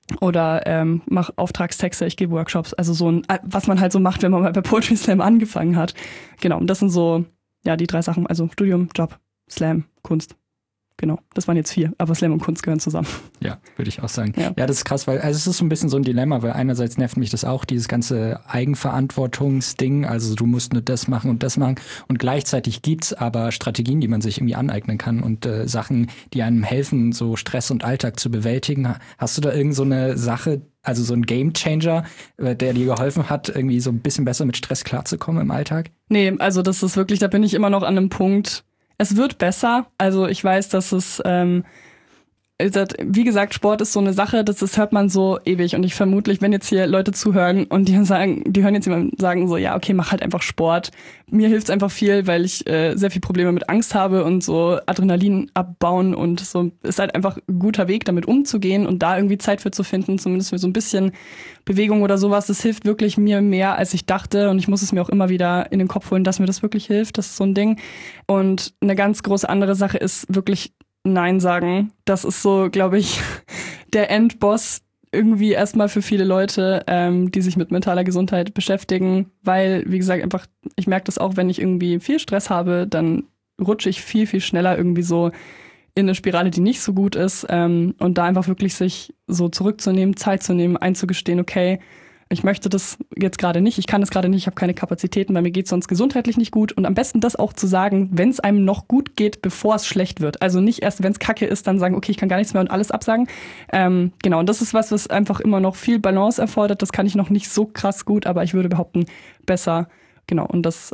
Oder mache Auftragstexte, ich gebe Workshops. Also so was man halt so macht, wenn man mal bei Poetry Slam angefangen hat. Genau, und das sind so, die 3 Sachen. Also Studium, Job, Slam, Kunst. Genau, das waren jetzt 4, aber Slam und Kunst gehören zusammen. Ja, würde ich auch sagen. Ja, das ist krass, weil es ist so ein bisschen so ein Dilemma, weil einerseits nervt mich das auch, dieses ganze Eigenverantwortungsding, also du musst nur das machen und gleichzeitig gibt's aber Strategien, die man sich irgendwie aneignen kann und Sachen, die einem helfen, so Stress und Alltag zu bewältigen. Hast du da irgend so eine Sache, also so ein Gamechanger, der dir geholfen hat, irgendwie so ein bisschen besser mit Stress klarzukommen im Alltag? Nee, also das ist wirklich, da bin ich immer noch an einem Punkt. Es wird besser. Also ich weiß, dass es wie gesagt, Sport ist so eine Sache, das hört man so ewig. Und ich vermutlich, wenn jetzt hier Leute zuhören und die hören jetzt jemanden sagen so, ja, okay, mach halt einfach Sport. Mir hilft's einfach viel, weil ich sehr viel Probleme mit Angst habe und so Adrenalin abbauen und so ist halt einfach ein guter Weg, damit umzugehen und da irgendwie Zeit für zu finden, zumindest für so ein bisschen Bewegung oder sowas. Das hilft wirklich mir mehr, als ich dachte und ich muss es mir auch immer wieder in den Kopf holen, dass mir das wirklich hilft. Das ist so ein Ding. Und eine ganz große andere Sache ist wirklich Nein sagen. Das ist so, glaube ich, der Endboss irgendwie erstmal für viele Leute, die sich mit mentaler Gesundheit beschäftigen, weil, wie gesagt, einfach, ich merke das auch, wenn ich irgendwie viel Stress habe, dann rutsche ich viel, viel schneller irgendwie so in eine Spirale, die nicht so gut ist und da einfach wirklich sich so zurückzunehmen, Zeit zu nehmen, einzugestehen, okay, ich möchte das jetzt gerade nicht, ich kann das gerade nicht, ich habe keine Kapazitäten, weil mir geht es sonst gesundheitlich nicht gut. Und am besten das auch zu sagen, wenn es einem noch gut geht, bevor es schlecht wird. Also nicht erst, wenn es kacke ist, dann sagen, okay, ich kann gar nichts mehr und alles absagen. Genau, und das ist was einfach immer noch viel Balance erfordert. Das kann ich noch nicht so krass gut, aber ich würde behaupten, besser. Genau, und das,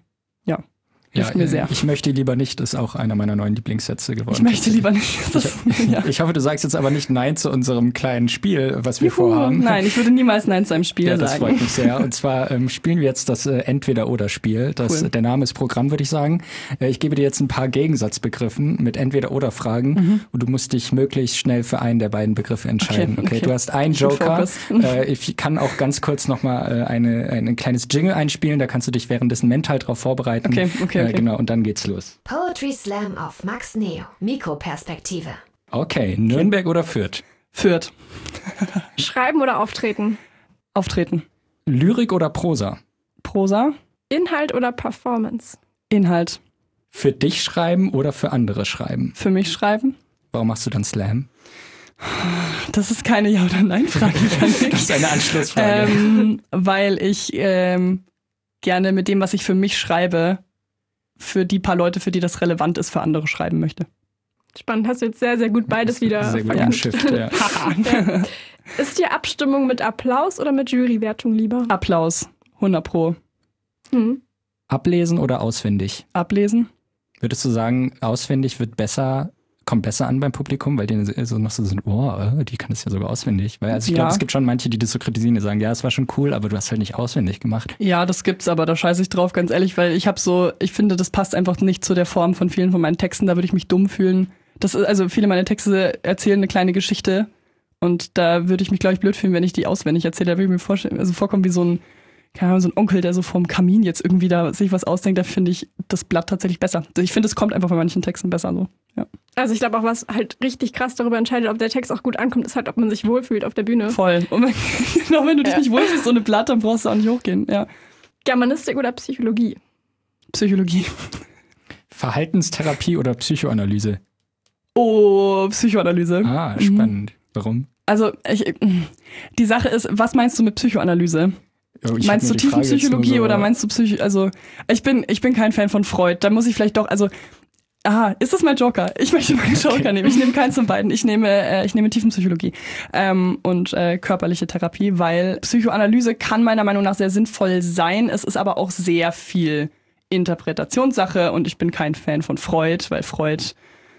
hilft mir sehr. Ich möchte lieber nicht, ist auch einer meiner neuen Lieblingssätze geworden. Ich möchte lieber nicht. Ich hoffe, du sagst jetzt aber nicht Nein zu unserem kleinen Spiel, was wir vorhaben. Nein, ich würde niemals Nein zu einem Spiel sagen. Das freut mich sehr. Und zwar spielen wir jetzt das Entweder-Oder-Spiel. Cool. Der Name ist Programm, würde ich sagen. Ich gebe dir jetzt ein paar Gegensatzbegriffen mit Entweder-Oder-Fragen und du musst dich möglichst schnell für einen der beiden Begriffe entscheiden. Okay. Du hast einen Joker. Ich kann auch ganz kurz nochmal ein kleines Jingle einspielen, da kannst du dich währenddessen mental drauf vorbereiten. Okay. Genau, und dann geht's los. Poetry Slam auf Max Neo. Mikroperspektive. Okay, Nürnberg oder Fürth? Fürth. Schreiben oder auftreten? Auftreten. Lyrik oder Prosa? Prosa. Inhalt oder Performance? Inhalt. Für dich schreiben oder für andere schreiben? Für mich schreiben. Warum machst du dann Slam? Das ist keine Ja- oder Nein-Frage. Das ist eine Anschlussfrage. Weil ich gerne mit dem, was ich für mich schreibe, für die paar Leute, für die das relevant ist, für andere schreiben möchte. Spannend, hast du jetzt sehr, sehr gut beides wieder sehr gut verknüpft. umschifft, ja. Ja. Ist dir Abstimmung mit Applaus oder mit Jurywertung lieber? Applaus, 100%. Ablesen oder auswendig? Ablesen. Würdest du sagen, auswendig kommt besser an beim Publikum, weil die so noch so sind, die kann das ja sogar auswendig. Weil ich glaube, es gibt schon manche, die das so kritisieren, die sagen, ja, es war schon cool, aber du hast halt nicht auswendig gemacht. Ja, das gibt's, aber da scheiße ich drauf, ganz ehrlich, weil ich finde, das passt einfach nicht zu der Form von vielen von meinen Texten, da würde ich mich dumm fühlen. Also viele meiner Texte erzählen eine kleine Geschichte und da würde ich mich, glaube ich, blöd fühlen, wenn ich die auswendig erzähle. Da würde ich mir vorkommen wie so ein Onkel, der so vorm Kamin jetzt irgendwie da sich was ausdenkt, da finde ich das Blatt tatsächlich besser. Ich finde, es kommt einfach bei manchen Texten besser so. Ja. Also ich glaube auch, was halt richtig krass darüber entscheidet, ob der Text auch gut ankommt, ist halt, ob man sich wohlfühlt auf der Bühne. Voll. Und wenn du dich nicht wohlfühlst, so eine Blatt, dann brauchst du auch nicht hochgehen. Ja. Germanistik oder Psychologie? Psychologie. Verhaltenstherapie oder Psychoanalyse? Oh, Psychoanalyse. Ah, spannend. Warum? Also, die Sache ist, was meinst du mit Psychoanalyse? Meinst du Tiefenpsychologie oder meinst du Also, ich bin kein Fan von Freud. Da muss ich vielleicht doch, ist das mein Joker? Ich möchte meinen Joker nehmen. Ich nehme keins von beiden. Ich nehme Tiefenpsychologie und körperliche Therapie, weil Psychoanalyse kann meiner Meinung nach sehr sinnvoll sein. Es ist aber auch sehr viel Interpretationssache und ich bin kein Fan von Freud, weil Freud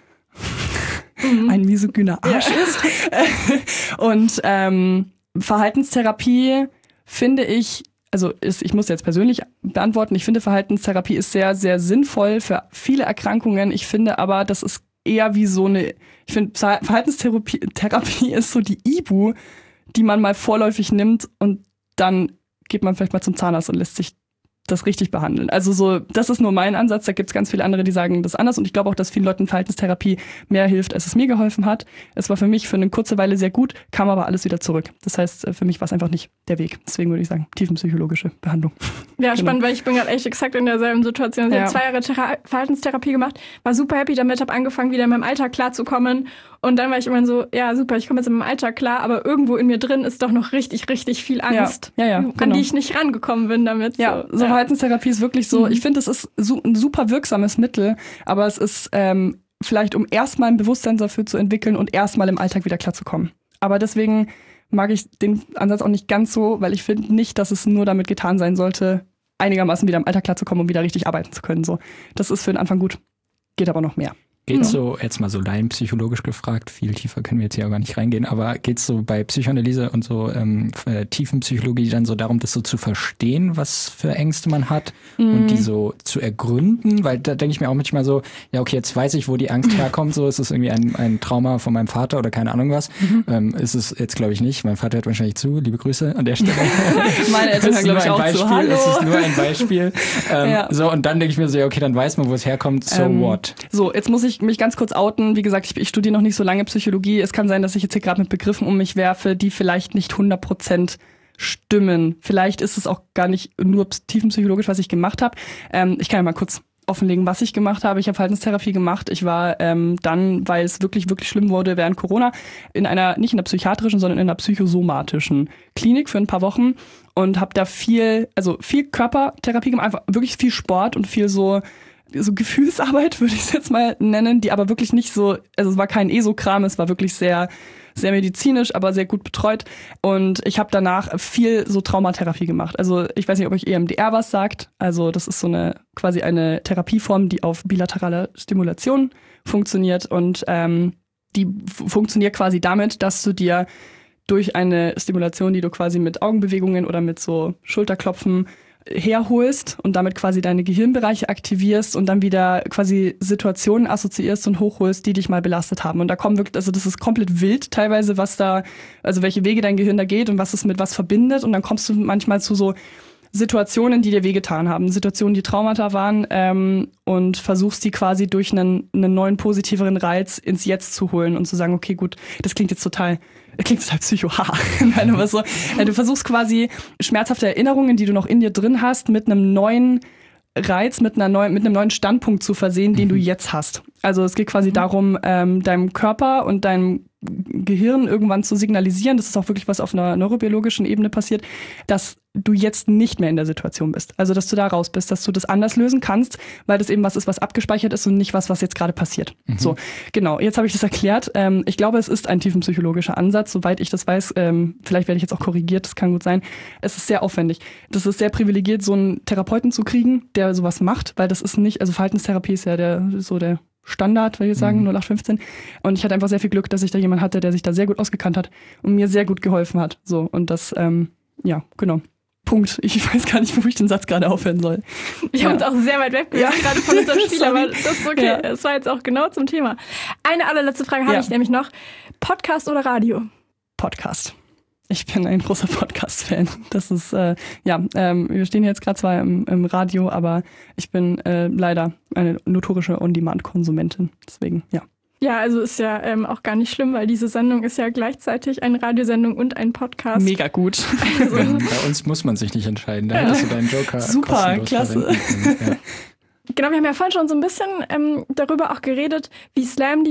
ein misogyner Arsch ist. Und Verhaltenstherapie finde ich, ich muss jetzt persönlich beantworten, ich finde Verhaltenstherapie ist sehr, sehr sinnvoll für viele Erkrankungen. Ich finde aber, das ist eher wie ich finde Verhaltenstherapie ist so die Ibu, die man mal vorläufig nimmt und dann geht man vielleicht mal zum Zahnarzt und lässt sich das richtig behandeln. Also so, das ist nur mein Ansatz. Da gibt es ganz viele andere, die sagen das anders. Und ich glaube auch, dass vielen Leuten Verhaltenstherapie mehr hilft, als es mir geholfen hat. Es war für mich für eine kurze Weile sehr gut, kam aber alles wieder zurück. Das heißt, für mich war es einfach nicht der Weg. Deswegen würde ich sagen, tiefenpsychologische Behandlung. Ja, spannend, weil ich bin gerade echt exakt in derselben Situation. Ich habe 2 Jahre Verhaltenstherapie gemacht, war super happy damit, habe angefangen, wieder in meinem Alltag klarzukommen. Und dann war ich immer so, ja super, ich komme jetzt in meinem Alltag klar, aber irgendwo in mir drin ist doch noch richtig, richtig viel Angst, an die ich nicht rangekommen bin damit. Ja, so Verhaltenstherapie ist wirklich so, ich finde, es ist ein super wirksames Mittel, aber es ist vielleicht, um erstmal ein Bewusstsein dafür zu entwickeln und erstmal im Alltag wieder klarzukommen. Aber deswegen mag ich den Ansatz auch nicht ganz so, weil ich finde nicht, dass es nur damit getan sein sollte, einigermaßen wieder im Alltag klarzukommen und wieder richtig arbeiten zu können. So, das ist für den Anfang gut, geht aber noch mehr. Geht's so, jetzt mal so laienpsychologisch gefragt, viel tiefer können wir jetzt hier auch gar nicht reingehen, aber geht's so bei Psychoanalyse und so Tiefenpsychologie dann so darum, das so zu verstehen, was für Ängste man hat und die so zu ergründen? Weil da denke ich mir auch manchmal so, ja okay, jetzt weiß ich, wo die Angst herkommt, so ist es irgendwie ein Trauma von meinem Vater oder keine Ahnung was. Ist es jetzt glaube ich nicht, mein Vater hört wahrscheinlich zu, liebe Grüße an der Stelle. Meine Eltern hören glaube ich auch zu, hallo. Es ist nur ein Beispiel. So, und dann denke ich mir so, ja okay, dann weiß man, wo es herkommt, so what? So, jetzt muss ich mich ganz kurz outen. Wie gesagt, ich studiere noch nicht so lange Psychologie. Es kann sein, dass ich jetzt hier gerade mit Begriffen um mich werfe, die vielleicht nicht 100% stimmen. Vielleicht ist es auch gar nicht nur tiefenpsychologisch, was ich gemacht habe. Ich kann ja mal kurz offenlegen, was ich gemacht habe. Ich habe Verhaltenstherapie gemacht. Ich war dann, weil es wirklich, wirklich schlimm wurde während Corona, nicht in einer psychiatrischen, sondern in einer psychosomatischen Klinik für ein paar Wochen und habe da viel Körpertherapie gemacht, einfach wirklich viel Sport und viel so Gefühlsarbeit, würde ich es jetzt mal nennen, die aber wirklich nicht so, also es war kein ESO-Kram, es war wirklich sehr, sehr medizinisch, aber sehr gut betreut. Und ich habe danach viel so Traumatherapie gemacht. Also ich weiß nicht, ob euch EMDR was sagt. Also das ist so quasi eine Therapieform, die auf bilateraler Stimulation funktioniert. Und die funktioniert quasi damit, dass du dir durch eine Stimulation, die du quasi mit Augenbewegungen oder mit so Schulterklopfen herholst und damit quasi deine Gehirnbereiche aktivierst und dann wieder quasi Situationen assoziierst und hochholst, die dich mal belastet haben. Und da kommen wirklich, also das ist komplett wild teilweise, also welche Wege dein Gehirn da geht und was es mit was verbindet. Und dann kommst du manchmal zu so Situationen, die dir wehgetan haben, Situationen, die Traumata waren, und versuchst die quasi durch einen neuen, positiveren Reiz ins Jetzt zu holen und zu sagen, okay, gut, das klingt total psycho, haha. Nein, aber so, du versuchst quasi schmerzhafte Erinnerungen, die du noch in dir drin hast, mit einem neuen Reiz, mit einem neuen Standpunkt zu versehen, den du jetzt hast. Also es geht quasi darum, deinem Körper und deinem Gehirn irgendwann zu signalisieren, das ist auch wirklich was auf einer neurobiologischen Ebene passiert, dass du jetzt nicht mehr in der Situation bist. Also dass du da raus bist, dass du das anders lösen kannst, weil das eben was ist, was abgespeichert ist und nicht was jetzt gerade passiert. So, genau, jetzt habe ich das erklärt. Ich glaube, es ist ein tiefenpsychologischer Ansatz, soweit ich das weiß. Vielleicht werde ich jetzt auch korrigiert, das kann gut sein. Es ist sehr aufwendig. Das ist sehr privilegiert, so einen Therapeuten zu kriegen, der sowas macht, weil das ist nicht, also Verhaltenstherapie ist ja der Standard, würde ich sagen, 0815. Und ich hatte einfach sehr viel Glück, dass ich da jemanden hatte, der sich da sehr gut ausgekannt hat und mir sehr gut geholfen hat. So, und das, ja, genau. Punkt. Ich weiß gar nicht, wo ich den Satz gerade aufhören soll. Wir haben uns auch sehr weit weg gerade von unserem Spiel, aber das ist okay. Es war jetzt auch genau zum Thema. Eine allerletzte Frage habe ich nämlich noch. Podcast oder Radio? Podcast. Ich bin ein großer Podcast-Fan. Das ist, wir stehen jetzt gerade zwar im Radio, aber ich bin leider eine notorische On-Demand-Konsumentin. Deswegen, ja. Ja, also ist ja auch gar nicht schlimm, weil diese Sendung ist ja gleichzeitig eine Radiosendung und ein Podcast. Mega gut. Also. Bei uns muss man sich nicht entscheiden. Da hättest du deinen Joker super, klasse. Ja. Genau, wir haben ja vorhin schon so ein bisschen darüber auch geredet, wie Slam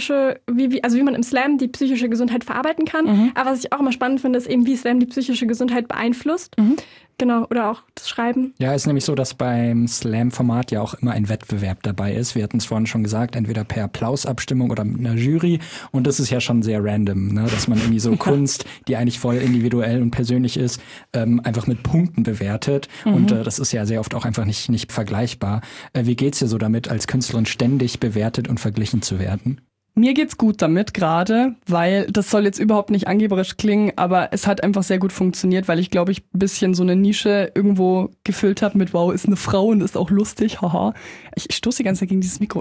wie man im Slam die psychische Gesundheit verarbeiten kann. Aber was ich auch immer spannend finde, ist eben, wie Slam die psychische Gesundheit beeinflusst. Genau, oder auch das Schreiben. Ja, ist nämlich so, dass beim Slam-Format ja auch immer ein Wettbewerb dabei ist. Wir hatten es vorhin schon gesagt, entweder per Applausabstimmung oder mit einer Jury. Und das ist ja schon sehr random, ne? Dass man irgendwie so Kunst, die eigentlich voll individuell und persönlich ist, einfach mit Punkten bewertet. Und das ist ja sehr oft auch einfach nicht vergleichbar. Wie geht's dir so damit, als Künstlerin ständig bewertet und verglichen zu werden? Mir geht's gut damit gerade, weil das soll jetzt überhaupt nicht angeberisch klingen, aber es hat einfach sehr gut funktioniert, weil ich glaube, ich ein bisschen so eine Nische irgendwo gefüllt habe mit wow, ist eine Frau und ist auch lustig, haha. Ich stoße die ganze Zeit gegen dieses Mikro.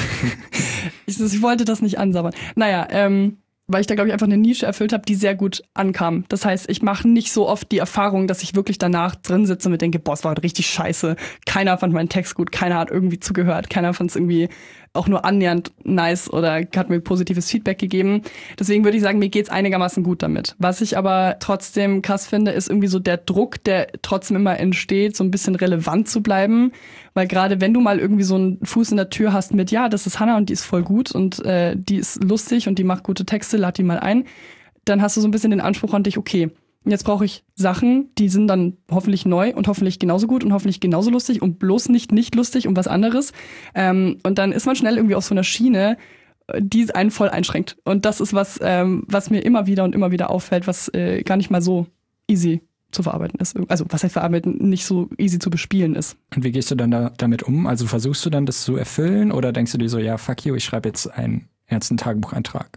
Ich wollte das nicht ansabbern. Naja, weil ich da, glaube ich, einfach eine Nische erfüllt habe, die sehr gut ankam. Das heißt, ich mache nicht so oft die Erfahrung, dass ich wirklich danach drin sitze und mir denke, boah, es war richtig scheiße. Keiner fand meinen Text gut, keiner hat irgendwie zugehört, keiner fand es irgendwie auch nur annähernd nice oder hat mir positives Feedback gegeben. Deswegen würde ich sagen, mir geht's einigermaßen gut damit. Was ich aber trotzdem krass finde, ist irgendwie so der Druck, der trotzdem immer entsteht, so ein bisschen relevant zu bleiben. Weil gerade wenn du mal irgendwie so einen Fuß in der Tür hast mit, ja, das ist Hannah und die ist voll gut und die ist lustig und die macht gute Texte, lad die mal ein, dann hast du so ein bisschen den Anspruch an dich, okay, jetzt brauche ich Sachen, die sind dann hoffentlich neu und hoffentlich genauso gut und hoffentlich genauso lustig und bloß nicht lustig und was anderes. Und dann ist man schnell irgendwie auf so einer Schiene, die einen voll einschränkt. Und das ist was mir immer wieder auffällt, was gar nicht mal so easy zu verarbeiten ist. Also was heißt verarbeiten, nicht so easy zu bespielen ist. Und wie gehst du dann damit um? Also versuchst du dann das zu erfüllen oder denkst du dir so, ja, fuck you, ich schreibe jetzt einen ernsten Tagebucheintrag?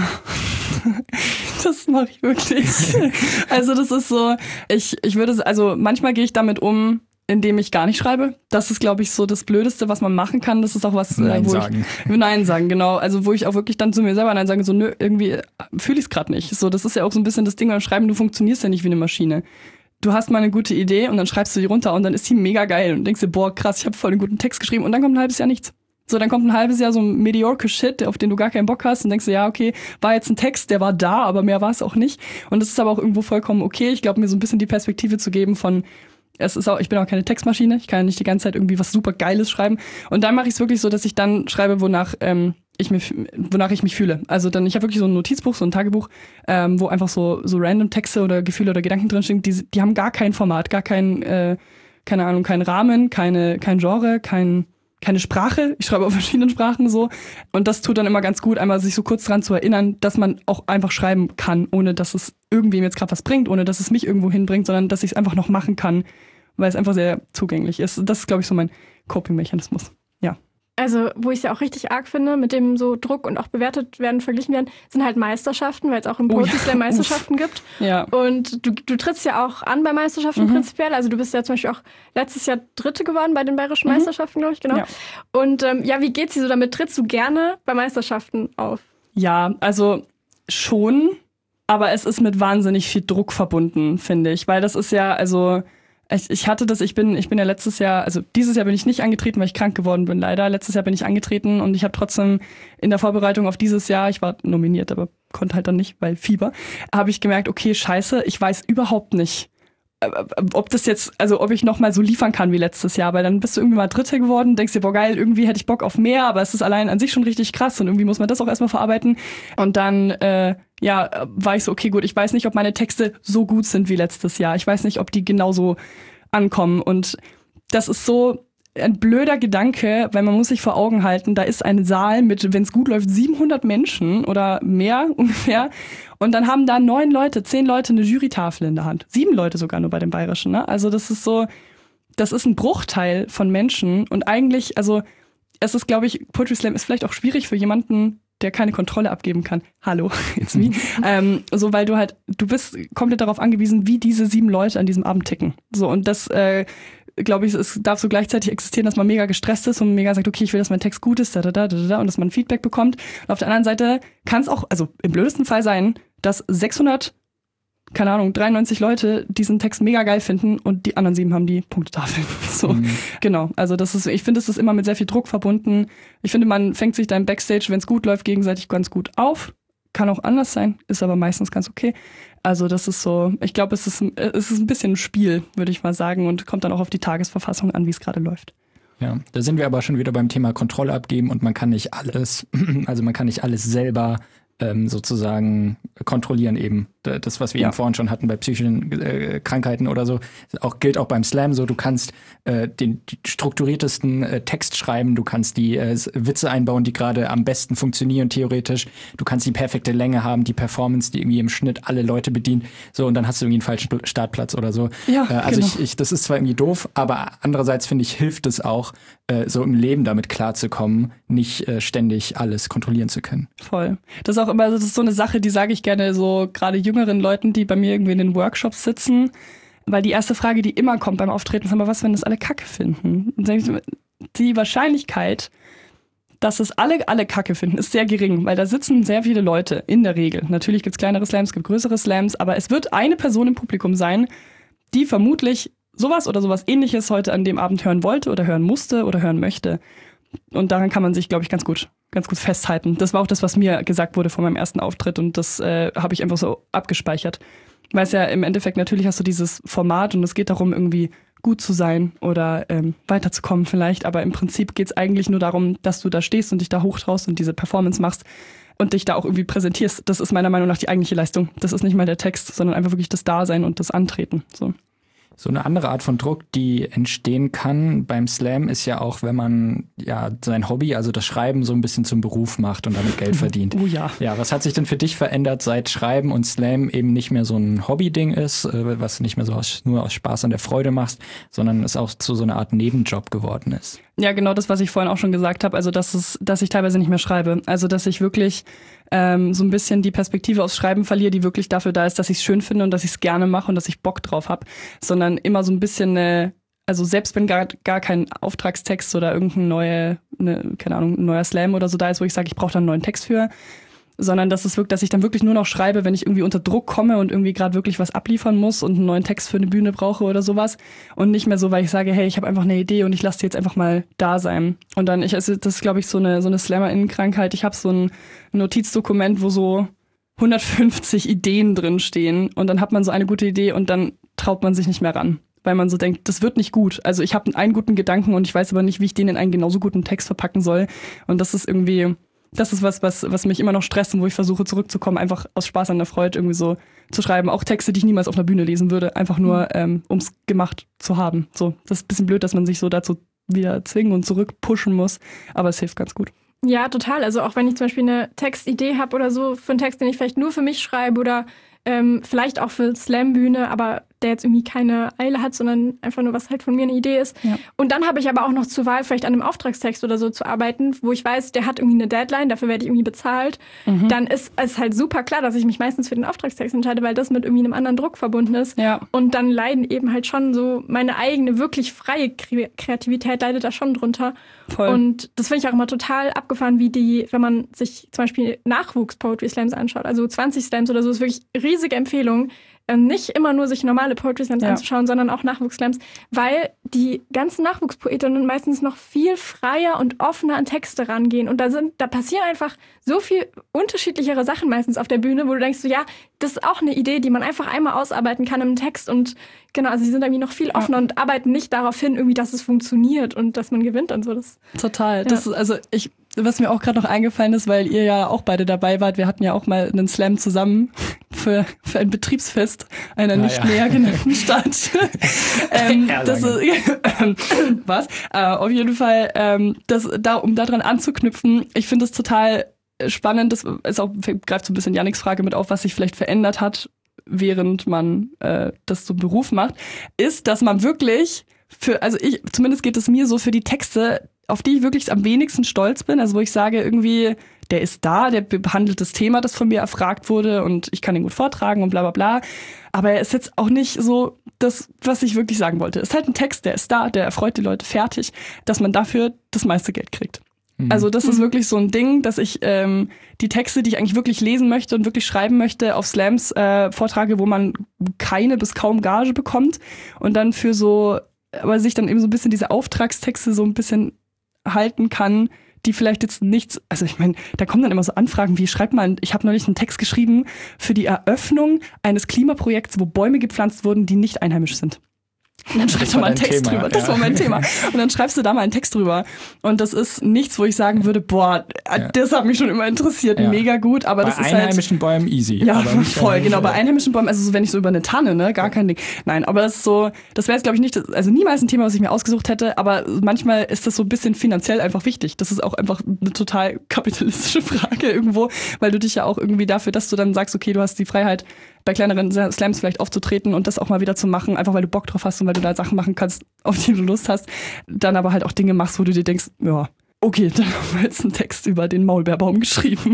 Das mache ich wirklich. Also das ist so, ich würde, also manchmal gehe ich damit um, indem ich gar nicht schreibe. Das ist, glaube ich, so das Blödeste, was man machen kann. Das ist auch was, Nein wo sagen. ich Nein sagen, genau. Also wo ich auch wirklich dann zu mir selber Nein sage, so nö, irgendwie fühle ich es gerade nicht. So, das ist ja auch so ein bisschen das Ding beim Schreiben, du funktionierst ja nicht wie eine Maschine. Du hast mal eine gute Idee und dann schreibst du die runter und dann ist die mega geil und denkst dir, boah, krass, ich habe voll einen guten Text geschrieben und dann kommt ein halbes Jahr nichts. So, dann kommt ein halbes Jahr so ein mediocre Shit, auf den du gar keinen Bock hast und denkst du, ja, okay, war jetzt ein Text, der war da, aber mehr war es auch nicht. Und das ist aber auch irgendwo vollkommen okay. Ich glaube, mir so ein bisschen die Perspektive zu geben von, ich bin auch keine Textmaschine, ich kann ja nicht die ganze Zeit irgendwie was super Geiles schreiben. Und dann mache ich es wirklich so, dass ich dann schreibe, wonach ich mich fühle. Also dann, ich habe wirklich so ein Notizbuch, so ein Tagebuch, wo einfach so random Texte oder Gefühle oder Gedanken drinstehen, die haben gar kein Format, gar kein, keine Ahnung, kein Rahmen, kein Genre, keine Sprache. Ich schreibe auf verschiedenen Sprachen so. Und das tut dann immer ganz gut, einmal sich so kurz dran zu erinnern, dass man auch einfach schreiben kann, ohne dass es irgendwem jetzt gerade was bringt, ohne dass es mich irgendwo hinbringt, sondern dass ich es einfach noch machen kann, weil es einfach sehr zugänglich ist. Das ist, glaube ich, so mein Coping-Mechanismus. Ja. Also, wo ich es ja auch richtig arg finde, mit dem so Druck und auch bewertet werden, verglichen werden, sind halt Meisterschaften, weil es auch im Poetry Slam Meisterschaften gibt. Ja. Und du trittst ja auch an bei Meisterschaften prinzipiell. Also du bist ja zum Beispiel auch letztes Jahr Dritte geworden bei den Bayerischen Meisterschaften, glaube ich, genau. Ja. Und wie geht's dir so damit? Trittst du gerne bei Meisterschaften auf? Ja, also schon, aber es ist mit wahnsinnig viel Druck verbunden, finde ich. Weil das ist ja, also ich hatte das, ich bin ja letztes Jahr, also dieses Jahr bin ich nicht angetreten, weil ich krank geworden bin, leider. Letztes Jahr bin ich angetreten und ich habe trotzdem in der Vorbereitung auf dieses Jahr, ich war nominiert, aber konnte halt dann nicht, weil Fieber, habe ich gemerkt, okay, scheiße, ich weiß überhaupt nicht, ob das jetzt, also ob ich nochmal so liefern kann wie letztes Jahr, weil dann bist du irgendwie mal Dritte geworden, denkst dir, boah geil, irgendwie hätte ich Bock auf mehr, aber es ist allein an sich schon richtig krass und irgendwie muss man das auch erstmal verarbeiten. Und dann, war ich so, okay, gut, ich weiß nicht, ob meine Texte so gut sind wie letztes Jahr. Ich weiß nicht, ob die genauso ankommen. Und das ist so ein blöder Gedanke, weil man muss sich vor Augen halten, da ist ein Saal mit, wenn es gut läuft, 700 Menschen oder mehr ungefähr. Und dann haben da 9 Leute, 10 Leute eine Jurytafel in der Hand. 7 Leute sogar nur bei den Bayerischen. Ne? Also das ist so, das ist ein Bruchteil von Menschen. Und eigentlich, also es ist, glaube ich, Poetry Slam ist vielleicht auch schwierig für jemanden, der keine Kontrolle abgeben kann. Hallo, it's me. So, weil du bist komplett darauf angewiesen, wie diese 7 Leute an diesem Abend ticken. So, und das, glaube ich, es darf so gleichzeitig existieren, dass man mega gestresst ist und mega sagt, okay, ich will, dass mein Text gut ist, und dass man Feedback bekommt. Und auf der anderen Seite kann es auch, also im blödesten Fall sein, dass 93 Leute diesen Text mega geil finden und die anderen 7 haben die Punktetafel. So, genau. Also ich finde, es ist immer mit sehr viel Druck verbunden. Ich finde, man fängt sich da im Backstage, wenn es gut läuft, gegenseitig ganz gut auf. Kann auch anders sein, ist aber meistens ganz okay. Also das ist so, ich glaube, es ist ein bisschen ein Spiel, würde ich mal sagen, und kommt dann auch auf die Tagesverfassung an, wie es gerade läuft. Ja, da sind wir aber schon wieder beim Thema Kontrolle abgeben und man kann nicht alles selber sozusagen kontrollieren eben. Das, was wir eben vorhin schon hatten bei psychischen Krankheiten oder so, gilt auch beim Slam so. Du kannst den strukturiertesten Text schreiben, du kannst die Witze einbauen, die gerade am besten funktionieren theoretisch. Du kannst die perfekte Länge haben, die Performance, die irgendwie im Schnitt alle Leute bedient. So, und dann hast du irgendwie einen falschen Startplatz oder so. Ja, also genau. Das ist zwar irgendwie doof, aber andererseits finde ich, hilft es auch, so im Leben damit klarzukommen, nicht ständig alles kontrollieren zu können. Voll. Das ist auch immer, das ist so eine Sache, die sage ich gerne so gerade jüngeren Leuten, die bei mir irgendwie in den Workshops sitzen, weil die erste Frage, die immer kommt beim Auftreten, ist immer, was, wenn das alle Kacke finden? Und die Wahrscheinlichkeit, dass es alle Kacke finden, ist sehr gering, weil da sitzen sehr viele Leute, in der Regel. Natürlich gibt es kleinere Slams, es gibt größere Slams, aber es wird eine Person im Publikum sein, die vermutlich sowas oder sowas Ähnliches heute an dem Abend hören wollte oder hören musste oder hören möchte. Und daran kann man sich, glaube ich, ganz gut festhalten. Das war auch das, was mir gesagt wurde vor meinem ersten Auftritt und das habe ich einfach so abgespeichert. Weil es ja im Endeffekt, natürlich hast du dieses Format und es geht darum, irgendwie gut zu sein oder weiterzukommen vielleicht, aber im Prinzip geht es eigentlich nur darum, dass du da stehst und dich da hochtraust und diese Performance machst und dich da auch irgendwie präsentierst. Das ist meiner Meinung nach die eigentliche Leistung. Das ist nicht mal der Text, sondern einfach wirklich das Dasein und das Antreten. So. So eine andere Art von Druck, die entstehen kann beim Slam, ist ja auch, wenn man ja sein Hobby, also das Schreiben, so ein bisschen zum Beruf macht und damit Geld verdient. Oh ja. Ja, was hat sich denn für dich verändert, seit Schreiben und Slam eben nicht mehr so ein Hobby-Ding ist, was du nicht mehr so nur aus Spaß und der Freude machst, sondern es auch zu so einer Art Nebenjob geworden ist? Ja, genau das, was ich vorhin auch schon gesagt habe. Also, dass ich teilweise nicht mehr schreibe. Also, dass ich wirklich so ein bisschen die Perspektive aufs Schreiben verliere, die wirklich dafür da ist, dass ich es schön finde und dass ich es gerne mache und dass ich Bock drauf habe. Sondern immer so ein bisschen also selbst wenn gar kein Auftragstext oder irgendein neuer Slam oder so da ist, wo ich sage, ich brauche da einen neuen Text für, sondern dass ich dann wirklich nur noch schreibe, wenn ich irgendwie unter Druck komme und irgendwie gerade wirklich was abliefern muss und einen neuen Text für eine Bühne brauche oder sowas und nicht mehr so, weil ich sage, hey, ich habe einfach eine Idee und ich lasse die jetzt einfach mal da sein. Und dann, das ist, glaube ich, so eine Slammer-Innenkrankheit. Ich habe so ein Notizdokument, wo so 150 Ideen drin stehen und dann hat man so eine gute Idee und dann traut man sich nicht mehr ran, weil man so denkt, das wird nicht gut. Also ich habe einen guten Gedanken und ich weiß aber nicht, wie ich den in einen genauso guten Text verpacken soll. Und das ist irgendwie... Das ist was mich immer noch stresst und wo ich versuche zurückzukommen, einfach aus Spaß an der Freude irgendwie so zu schreiben. Auch Texte, die ich niemals auf einer Bühne lesen würde, einfach nur, um es gemacht zu haben. So, das ist ein bisschen blöd, dass man sich so dazu wieder zwingen und zurückpushen muss, aber es hilft ganz gut. Ja, total. Also auch wenn ich zum Beispiel eine Textidee habe oder so für einen Text, den ich vielleicht nur für mich schreibe oder vielleicht auch für Slam-Bühne, aber der jetzt irgendwie keine Eile hat, sondern einfach nur, was halt von mir eine Idee ist. Ja. Und dann habe ich aber auch noch zur Wahl, vielleicht an einem Auftragstext oder so zu arbeiten, wo ich weiß, der hat irgendwie eine Deadline, dafür werde ich irgendwie bezahlt. Mhm. Dann ist es halt super klar, dass ich mich meistens für den Auftragstext entscheide, weil das mit irgendwie einem anderen Druck verbunden ist. Ja. Und dann leiden eben halt schon so meine eigene, wirklich freie Kreativität leidet da schon drunter. Voll. Und das finde ich auch immer total abgefahren, wenn man sich zum Beispiel Nachwuchs-Poetry-Slams anschaut, also 20 Slams oder so, ist wirklich riesige Empfehlung. Nicht immer nur sich normale Poetry Slams anzuschauen, sondern auch Nachwuchs-Slams, weil die ganzen Nachwuchspoetinnen meistens noch viel freier und offener an Texte rangehen. Und da passieren einfach so viel unterschiedlichere Sachen meistens auf der Bühne, wo du denkst, so, ja, das ist auch eine Idee, die man einfach einmal ausarbeiten kann im Text. Und genau, also die sind irgendwie noch viel offener und arbeiten nicht darauf hin, irgendwie, dass es funktioniert und dass man gewinnt und so. Total. Ja. Das ist, was mir auch gerade noch eingefallen ist, weil ihr ja auch beide dabei wart, wir hatten ja auch mal einen Slam zusammen für ein Betriebsfest einer nicht näher genannten Stadt. Auf jeden Fall, um daran anzuknüpfen, ich finde es total spannend, das ist auch, greift so ein bisschen Yannicks Frage mit auf, was sich vielleicht verändert hat, während man das zum Beruf macht, ist, dass man wirklich zumindest geht es mir so, für die Texte, auf die ich wirklich am wenigsten stolz bin, also wo ich sage irgendwie, der ist da, der behandelt das Thema, das von mir erfragt wurde und ich kann ihn gut vortragen und bla bla bla, aber er ist jetzt auch nicht so das, was ich wirklich sagen wollte. Es ist halt ein Text, der ist da, der erfreut die Leute fertig, dass man dafür das meiste Geld kriegt. Also das ist wirklich so ein Ding, dass ich die Texte, die ich eigentlich wirklich lesen möchte und wirklich schreiben möchte, auf Slams vortrage, wo man keine bis kaum Gage bekommt und dann aber sich dann eben so ein bisschen diese Auftragstexte so ein bisschen halten kann, die vielleicht jetzt nichts, also ich meine, da kommen dann immer so Anfragen wie, ich habe neulich einen Text geschrieben für die Eröffnung eines Klimaprojekts, wo Bäume gepflanzt wurden, die nicht einheimisch sind. Und dann schreibst du mal einen Text drüber. Das war mein Thema. Und dann schreibst du da mal einen Text drüber. Und das ist nichts, wo ich sagen würde, boah, das hat mich schon immer interessiert, mega gut. Aber das ist halt... Bei einheimischen Bäumen easy. Ja, voll, genau. Bei einheimischen Bäumen, also so, wenn ich so über eine Tanne, ne, gar kein Ding. Nein, aber das ist so, das wäre jetzt, glaube ich, nicht, also niemals ein Thema, was ich mir ausgesucht hätte, aber manchmal ist das so ein bisschen finanziell einfach wichtig. Das ist auch einfach eine total kapitalistische Frage irgendwo, weil du dich ja auch irgendwie dafür, dass du dann sagst, okay, du hast die Freiheit, bei kleineren Slams vielleicht aufzutreten und das auch mal wieder zu machen, einfach weil du Bock drauf hast und weil du da Sachen machen kannst, auf die du Lust hast, dann aber halt auch Dinge machst, wo du dir denkst, ja, okay, dann haben wir jetzt einen Text über den Maulbeerbaum geschrieben.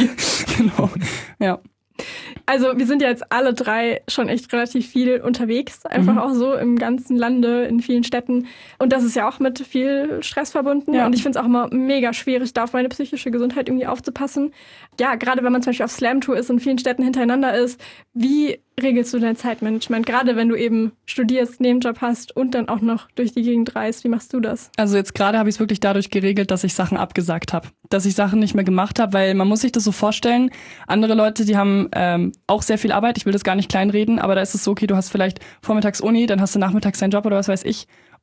Genau, ja. Also wir sind ja jetzt alle drei schon echt relativ viel unterwegs, einfach auch so im ganzen Lande, in vielen Städten. Und das ist ja auch mit viel Stress verbunden. Ja. Und ich finde es auch immer mega schwierig, da auf meine psychische Gesundheit irgendwie aufzupassen. Ja, gerade wenn man zum Beispiel auf Slam-Tour ist und in vielen Städten hintereinander ist, wie regelst du dein Zeitmanagement? Gerade wenn du eben studierst, Nebenjob hast und dann auch noch durch die Gegend reist. Wie machst du das? Also jetzt gerade habe ich es wirklich dadurch geregelt, dass ich Sachen abgesagt habe. Dass ich Sachen nicht mehr gemacht habe, weil man muss sich das so vorstellen, andere Leute, die haben auch sehr viel Arbeit, ich will das gar nicht kleinreden, aber da ist es so, okay, du hast vielleicht vormittags Uni, dann hast du nachmittags deinen Job oder was weiß ich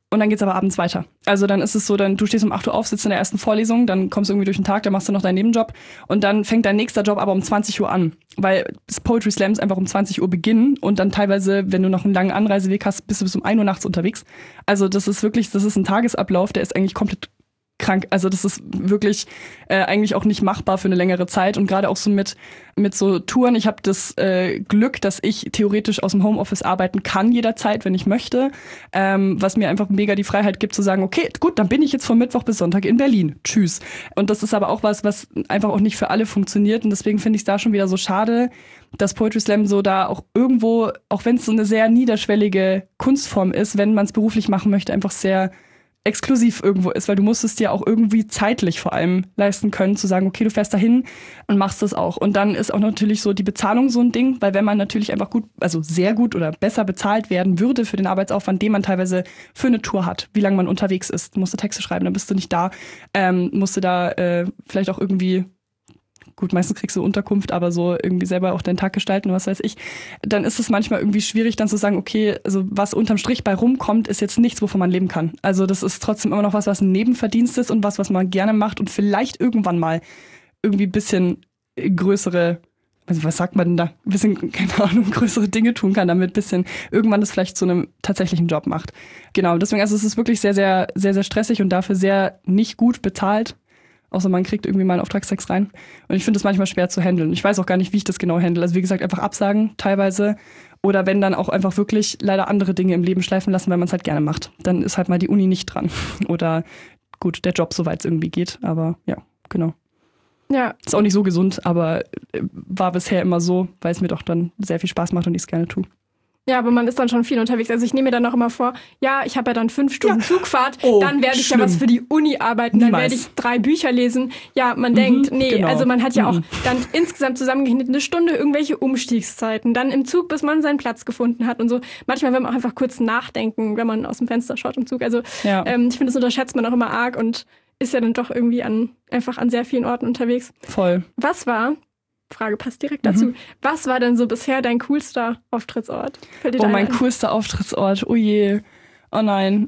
Und dann geht's aber abends weiter. Also dann ist es so, du stehst um 8 Uhr auf, sitzt in der ersten Vorlesung, dann kommst du irgendwie durch den Tag, dann machst du noch deinen Nebenjob und dann fängt dein nächster Job aber um 20 Uhr an, weil Poetry Slams einfach um 20 Uhr beginnen und dann teilweise, wenn du noch einen langen Anreiseweg hast, bist du bis um 1 Uhr nachts unterwegs. Also das ist ein Tagesablauf, der ist eigentlich komplett krank. Also das ist wirklich eigentlich auch nicht machbar für eine längere Zeit und gerade auch so mit so Touren. Ich habe das Glück, dass ich theoretisch aus dem Homeoffice arbeiten kann jederzeit, wenn ich möchte, was mir einfach mega die Freiheit gibt zu sagen, okay, gut, dann bin ich jetzt von Mittwoch bis Sonntag in Berlin. Tschüss. Und das ist aber auch was einfach auch nicht für alle funktioniert und deswegen finde ich es da schon wieder so schade, dass Poetry Slam so da auch irgendwo, auch wenn es so eine sehr niederschwellige Kunstform ist, wenn man es beruflich machen möchte, einfach sehr exklusiv irgendwo ist, weil du musst es dir auch irgendwie zeitlich vor allem leisten können, zu sagen, okay, du fährst dahin und machst das auch. Und dann ist auch natürlich so die Bezahlung so ein Ding, weil wenn man natürlich einfach sehr gut oder besser bezahlt werden würde für den Arbeitsaufwand, den man teilweise für eine Tour hat, wie lange man unterwegs ist, musst du Texte schreiben, dann bist du nicht da, musst du da vielleicht auch irgendwie, gut, meistens kriegst du Unterkunft, aber so irgendwie selber auch deinen Tag gestalten, was weiß ich, dann ist es manchmal irgendwie schwierig, dann zu sagen, okay, also was unterm Strich bei rumkommt, ist jetzt nichts, wovon man leben kann. Also das ist trotzdem immer noch was ein Nebenverdienst ist und was man gerne macht und vielleicht irgendwann mal irgendwie ein bisschen größere, also was sagt man denn da, ein bisschen, keine Ahnung, größere Dinge tun kann, damit ein bisschen irgendwann das vielleicht zu einem tatsächlichen Job macht. Genau, deswegen, also es ist wirklich sehr, sehr, sehr, sehr stressig und dafür sehr nicht gut bezahlt. Außer man kriegt irgendwie mal einen Auftragstext rein. Und ich finde es manchmal schwer zu handeln. Ich weiß auch gar nicht, wie ich das genau handle. Also wie gesagt, einfach absagen teilweise. Oder wenn dann auch einfach wirklich leider andere Dinge im Leben schleifen lassen, weil man es halt gerne macht. Dann ist halt mal die Uni nicht dran. Oder gut, der Job, soweit es irgendwie geht. Aber ja, genau. Ja. Ist auch nicht so gesund, aber war bisher immer so, weil es mir doch dann sehr viel Spaß macht und ich es gerne tue. Ja, aber man ist dann schon viel unterwegs. Also ich nehme mir dann auch immer vor, ja, ich habe ja dann 5 Stunden Zugfahrt, dann werde ich ja was für die Uni arbeiten, dann werde ich 3 Bücher lesen. Ja, man denkt, nee, genau. Also man hat ja auch dann insgesamt zusammengerechnet eine Stunde irgendwelche Umstiegszeiten, dann im Zug, bis man seinen Platz gefunden hat und so. Manchmal will man auch einfach kurz nachdenken, wenn man aus dem Fenster schaut im Zug. Also ich finde, das unterschätzt man auch immer arg und ist ja dann doch irgendwie einfach an sehr vielen Orten unterwegs. Voll. Frage passt direkt dazu. Was war denn so bisher dein coolster Auftrittsort? Mein coolster Auftrittsort. Oh je. Oh nein.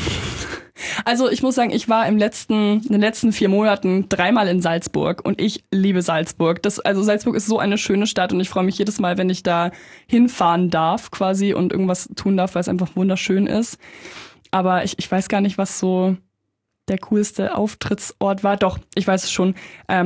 Also ich muss sagen, ich war in den letzten 4 Monaten 3-mal in Salzburg und ich liebe Salzburg. Salzburg ist so eine schöne Stadt und ich freue mich jedes Mal, wenn ich da hinfahren darf quasi und irgendwas tun darf, weil es einfach wunderschön ist. Aber ich weiß gar nicht, was so der coolste Auftrittsort war. Doch, ich weiß es schon.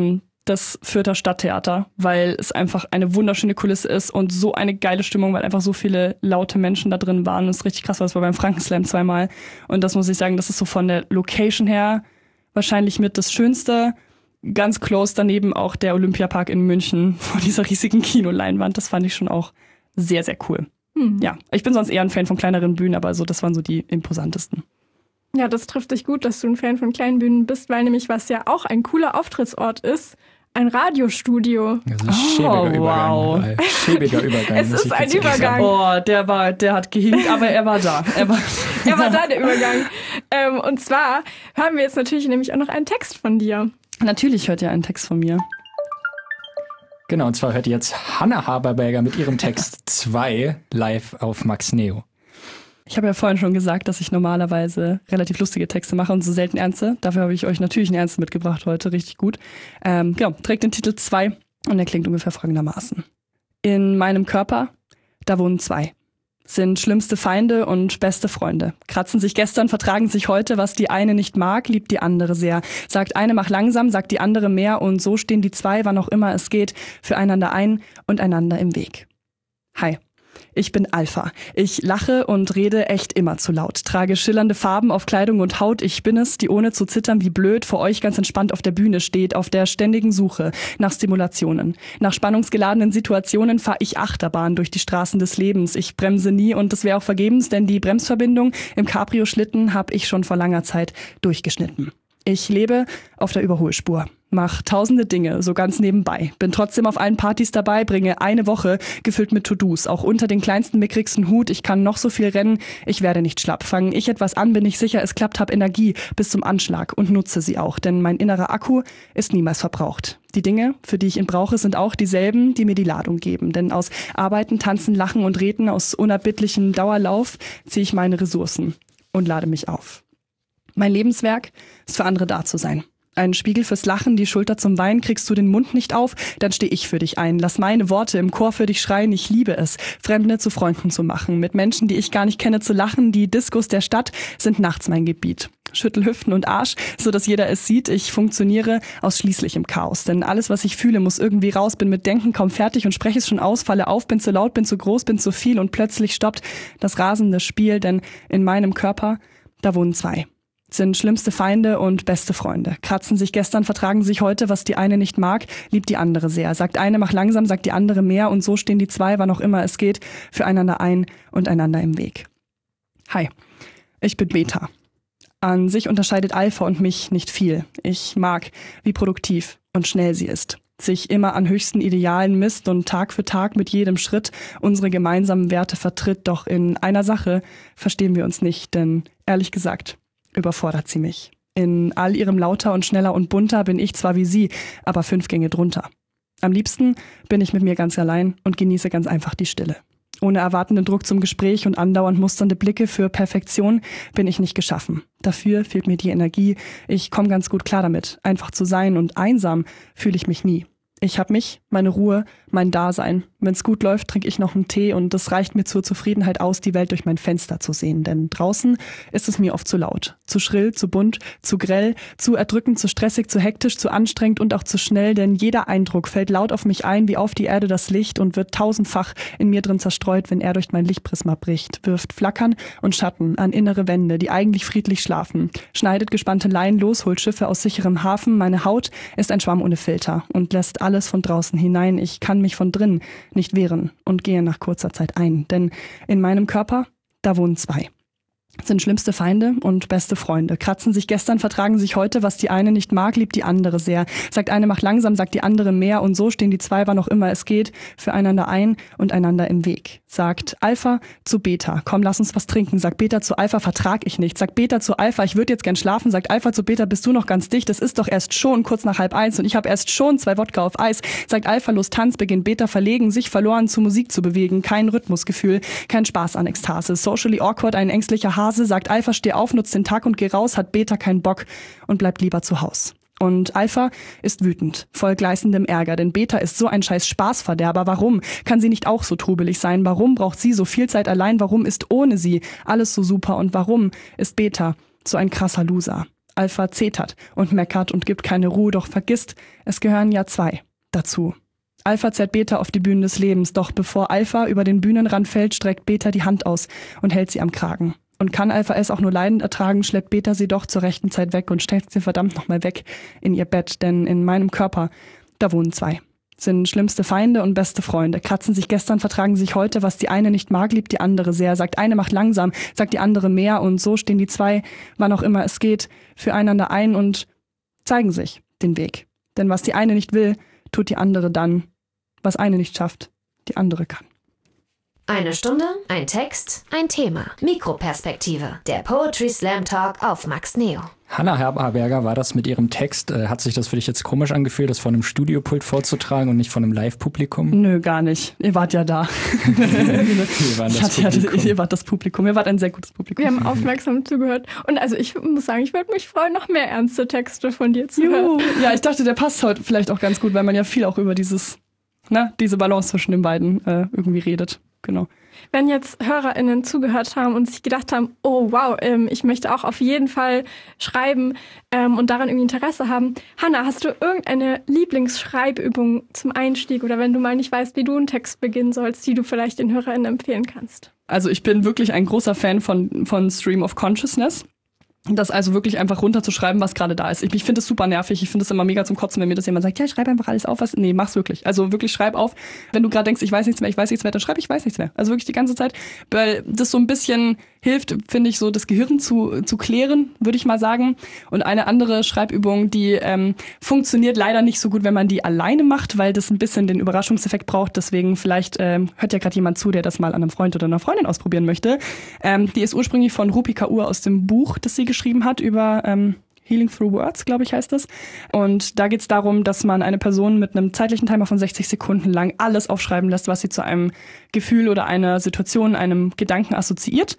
Das Fürther Stadttheater, weil es einfach eine wunderschöne Kulisse ist und so eine geile Stimmung, weil einfach so viele laute Menschen da drin waren. Das ist richtig krass, das war beim Frankenslam 2-mal. Und das muss ich sagen, das ist so von der Location her wahrscheinlich mit das Schönste. Ganz close daneben auch der Olympiapark in München vor dieser riesigen Kinoleinwand. Das fand ich schon auch sehr, sehr cool. Ja, ich bin sonst eher ein Fan von kleineren Bühnen, aber das waren so die imposantesten. Ja, das trifft dich gut, dass du ein Fan von kleinen Bühnen bist, weil nämlich was ja auch ein cooler Auftrittsort ist, ein Radiostudio. Das ist ein schäbiger Übergang. Wow. Schäbiger Übergang. Es ist ein Übergang. Oh, der hat gehinkt, aber er war da. Er war da, der Übergang. Und zwar hören wir jetzt natürlich nämlich auch noch einen Text von dir. Natürlich hört ihr einen Text von mir. Genau, und zwar hört ihr jetzt Hannah Haberberger mit ihrem Text 2 live auf Max Neo. Ich habe ja vorhin schon gesagt, dass ich normalerweise relativ lustige Texte mache und so selten ernste. Dafür habe ich euch natürlich einen Ernst mitgebracht heute, richtig gut. Trägt den Titel 2 und er klingt ungefähr folgendermaßen. In meinem Körper, da wohnen 2. Sind schlimmste Feinde und beste Freunde. Kratzen sich gestern, vertragen sich heute. Was die eine nicht mag, liebt die andere sehr. Sagt eine, mach langsam, sagt die andere mehr. Und so stehen die 2, wann auch immer es geht, füreinander ein und einander im Weg. Hi. Ich bin Alpha. Ich lache und rede echt immer zu laut. Trage schillernde Farben auf Kleidung und Haut. Ich bin es, die ohne zu zittern wie blöd vor euch ganz entspannt auf der Bühne steht, auf der ständigen Suche nach Stimulationen. Nach spannungsgeladenen Situationen fahre ich Achterbahn durch die Straßen des Lebens. Ich bremse nie und das wäre auch vergebens, denn die Bremsverbindung im Cabrio-Schlitten habe ich schon vor langer Zeit durchgeschnitten. Ich lebe auf der Überholspur. Mach tausende Dinge, so ganz nebenbei. Bin trotzdem auf allen Partys dabei, bringe eine Woche gefüllt mit To-Dos. Auch unter den kleinsten, mickrigsten Hut. Ich kann noch so viel rennen, ich werde nicht schlapp. Fange ich etwas an, bin ich sicher, es klappt, hab Energie bis zum Anschlag und nutze sie auch. Denn mein innerer Akku ist niemals verbraucht. Die Dinge, für die ich ihn brauche, sind auch dieselben, die mir die Ladung geben. Denn aus Arbeiten, Tanzen, Lachen und Reden, aus unerbittlichem Dauerlauf ziehe ich meine Ressourcen. und lade mich auf. Mein Lebenswerk ist für andere da zu sein. Ein Spiegel fürs Lachen, die Schulter zum Weinen, kriegst du den Mund nicht auf, dann steh ich für dich ein. Lass meine Worte im Chor für dich schreien, ich liebe es, Fremde zu Freunden zu machen. Mit Menschen, die ich gar nicht kenne, zu lachen, die Diskos der Stadt sind nachts mein Gebiet. Schüttel Hüften und Arsch, so dass jeder es sieht, ich funktioniere ausschließlich im Chaos. Denn alles, was ich fühle, muss irgendwie raus, bin mit Denken kaum fertig und spreche es schon aus, falle auf, bin zu laut, bin zu groß, bin zu viel und plötzlich stoppt das rasende Spiel, denn in meinem Körper, da wohnen zwei. Sind schlimmste Feinde und beste Freunde. Kratzen sich gestern, vertragen sich heute, was die eine nicht mag, liebt die andere sehr. Sagt eine, mach langsam, sagt die andere mehr und so stehen die zwei, wann auch immer es geht, füreinander ein und einander im Weg. Hi, ich bin Beta. An sich unterscheidet Alpha und mich nicht viel. Ich mag, wie produktiv und schnell sie ist. Sich immer an höchsten Idealen misst und Tag für Tag mit jedem Schritt unsere gemeinsamen Werte vertritt. Doch in einer Sache verstehen wir uns nicht, denn ehrlich gesagt, überfordert sie mich. In all ihrem lauter und schneller und bunter bin ich zwar wie sie, aber 5 Gänge drunter. Am liebsten bin ich mit mir ganz allein und genieße ganz einfach die Stille. Ohne erwartenden Druck zum Gespräch und andauernd musternde Blicke für Perfektion bin ich nicht geschaffen. Dafür fehlt mir die Energie. Ich komme ganz gut klar damit, einfach zu sein, und einsam fühle ich mich nie. Ich habe mich, meine Ruhe, mein Dasein. Wenn's gut läuft, trinke ich noch einen Tee und es reicht mir zur Zufriedenheit aus, die Welt durch mein Fenster zu sehen. Denn draußen ist es mir oft zu laut, zu schrill, zu bunt, zu grell, zu erdrückend, zu stressig, zu hektisch, zu anstrengend und auch zu schnell. Denn jeder Eindruck fällt laut auf mich ein, wie auf die Erde das Licht, und wird tausendfach in mir drin zerstreut, wenn er durch mein Lichtprisma bricht. Wirft Flackern und Schatten an innere Wände, die eigentlich friedlich schlafen. Schneidet gespannte Leinen los, holt Schiffe aus sicherem Hafen. Meine Haut ist ein Schwamm ohne Filter und lässt alles von draußen hinein. Ich kann mich von drinnen nicht wehren und gehe nach kurzer Zeit ein. Denn in meinem Körper, da wohnen zwei. Sind schlimmste Feinde und beste Freunde. Kratzen sich gestern, vertragen sich heute, was die eine nicht mag, liebt die andere sehr. Sagt eine, mach langsam, sagt die andere mehr, und so stehen die zwei, wann auch immer es geht, füreinander ein und einander im Weg. Sagt Alpha zu Beta, komm, lass uns was trinken. Sagt Beta zu Alpha, vertrag ich nicht. Sagt Beta zu Alpha, ich würde jetzt gern schlafen. Sagt Alpha zu Beta, bist du noch ganz dicht? Es ist doch erst schon kurz nach 12:30 und ich habe erst schon 2 Wodka auf Eis. Sagt Alpha, los Tanz, beginnt Beta verlegen, sich verloren zu Musik zu bewegen. Kein Rhythmusgefühl, kein Spaß an Ekstase. Socially awkward, ein ängstlicher Hase. Sagt Alpha, steh auf, nutzt den Tag und geh raus. Hat Beta keinen Bock und bleibt lieber zu Haus. Und Alpha ist wütend, voll gleißendem Ärger, denn Beta ist so ein scheiß Spaßverderber. Warum kann sie nicht auch so trubelig sein? Warum braucht sie so viel Zeit allein? Warum ist ohne sie alles so super? Und warum ist Beta so ein krasser Loser? Alpha zetert und meckert und gibt keine Ruhe, doch vergisst, es gehören ja 2 dazu. Alpha zerrt Beta auf die Bühnen des Lebens, doch bevor Alpha über den Bühnenrand fällt, streckt Beta die Hand aus und hält sie am Kragen. Und kann Alpha es auch nur leidend ertragen, schleppt Beta sie doch zur rechten Zeit weg und steckt sie verdammt nochmal weg in ihr Bett. Denn in meinem Körper, da wohnen 2. Sind schlimmste Feinde und beste Freunde. Kratzen sich gestern, vertragen sich heute, was die eine nicht mag, liebt die andere sehr. Sagt eine, macht langsam, sagt die andere mehr, und so stehen die 2, wann auch immer es geht, füreinander ein und zeigen sich den Weg. Denn was die eine nicht will, tut die andere dann. Was eine nicht schafft, die andere kann. Eine Stunde, ein Text, ein Thema. Mikroperspektive. Der Poetry Slam Talk auf Max Neo. Hanna Haberberger war das mit ihrem Text. Hat sich das für dich jetzt komisch angefühlt, das von einem Studiopult vorzutragen und nicht von einem Live-Publikum? Nö, gar nicht. Ihr wart ja da. Ihr wart das Publikum. Ihr wart ein sehr gutes Publikum. Wir haben aufmerksam zugehört. Und also ich muss sagen, ich würde mich freuen, noch mehr ernste Texte von dir zu hören. Ja, ich dachte, der passt heute vielleicht auch ganz gut, weil man ja viel auch über diese Balance zwischen den beiden irgendwie redet. Genau. Wenn jetzt HörerInnen zugehört haben und sich gedacht haben, oh wow, ich möchte auch auf jeden Fall schreiben und daran irgendwie Interesse haben. Hanna, hast du irgendeine Lieblingsschreibübung zum Einstieg oder wenn du mal nicht weißt, wie du einen Text beginnen sollst, die du vielleicht den HörerInnen empfehlen kannst? Also ich bin wirklich ein großer Fan von Stream of Consciousness. Das also wirklich einfach runterzuschreiben, was gerade da ist. Ich finde es super nervig. Ich finde es immer mega zum Kotzen, wenn mir das jemand sagt, ja, schreib einfach alles auf. Nee, mach's wirklich. Also wirklich schreib auf. Wenn du gerade denkst, ich weiß nichts mehr, dann schreib, ich weiß nichts mehr. Also wirklich die ganze Zeit. Weil das so ein bisschen hilft, finde ich, so das Gehirn zu klären, würde ich mal sagen. Und eine andere Schreibübung, die funktioniert leider nicht so gut, wenn man die alleine macht, weil das ein bisschen den Überraschungseffekt braucht. Deswegen vielleicht hört ja gerade jemand zu, der das mal an einem Freund oder einer Freundin ausprobieren möchte. Die ist ursprünglich von Rupi Kaur aus dem Buch, das sie geschrieben hat über Healing Through Words, glaube ich, heißt das. Und da geht es darum, dass man eine Person mit einem zeitlichen Timer von 60 Sekunden lang alles aufschreiben lässt, was sie zu einem Gefühl oder einer Situation, einem Gedanken assoziiert.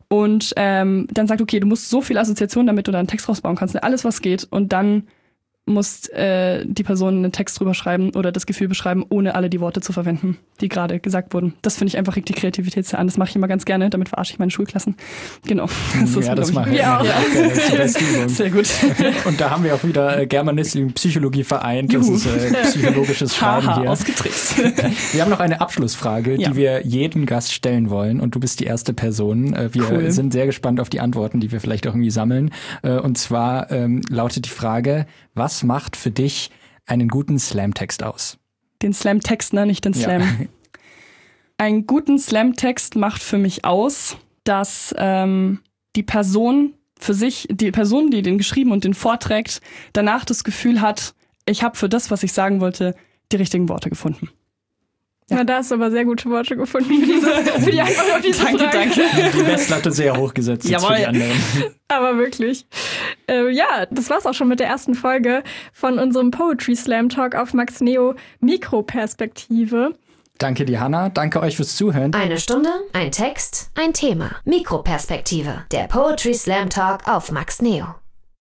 und dann sagt, okay, du musst so viel Assoziation, damit du da einen Text rausbauen kannst, alles was geht, und dann muss die Person einen Text drüber schreiben oder das Gefühl beschreiben, ohne alle die Worte zu verwenden, die gerade gesagt wurden. Das finde ich einfach, regt die Kreativität sehr an. Das mache ich immer ganz gerne, damit verarsche ich meine Schulklassen. Genau. Das machen wir auch. Sehr gut. Und da haben wir auch wieder Germanistik und Psychologie vereint. Das ist psychologisches Schreiben hier. Ausgetrickst. Wir haben noch eine Abschlussfrage, die wir jedem Gast stellen wollen. Und du bist die erste Person. Wir sind sehr gespannt auf die Antworten, die wir vielleicht auch irgendwie sammeln. Und zwar lautet die Frage: Was macht für dich einen guten Slam-Text aus? Den Slam-Text, ne? Nicht den Slam. Ja. Einen guten Slam-Text macht für mich aus, dass die Person, die den geschrieben und den vorträgt, danach das Gefühl hat, ich habe für das, was ich sagen wollte, die richtigen Worte gefunden. Ja. Na, da hast du aber sehr gute Worte gefunden für die Antwort auf diese Frage. Danke. Die Messlatte sehr hochgesetzt jetzt für die anderen. Aber wirklich. Ja, das war's auch schon mit der ersten Folge von unserem Poetry Slam Talk auf Max Neo Mikroperspektive. Danke dir, Hannah. Danke euch fürs Zuhören. Eine Stunde, ein Text, ein Thema. Mikroperspektive. Der Poetry Slam Talk auf Max Neo.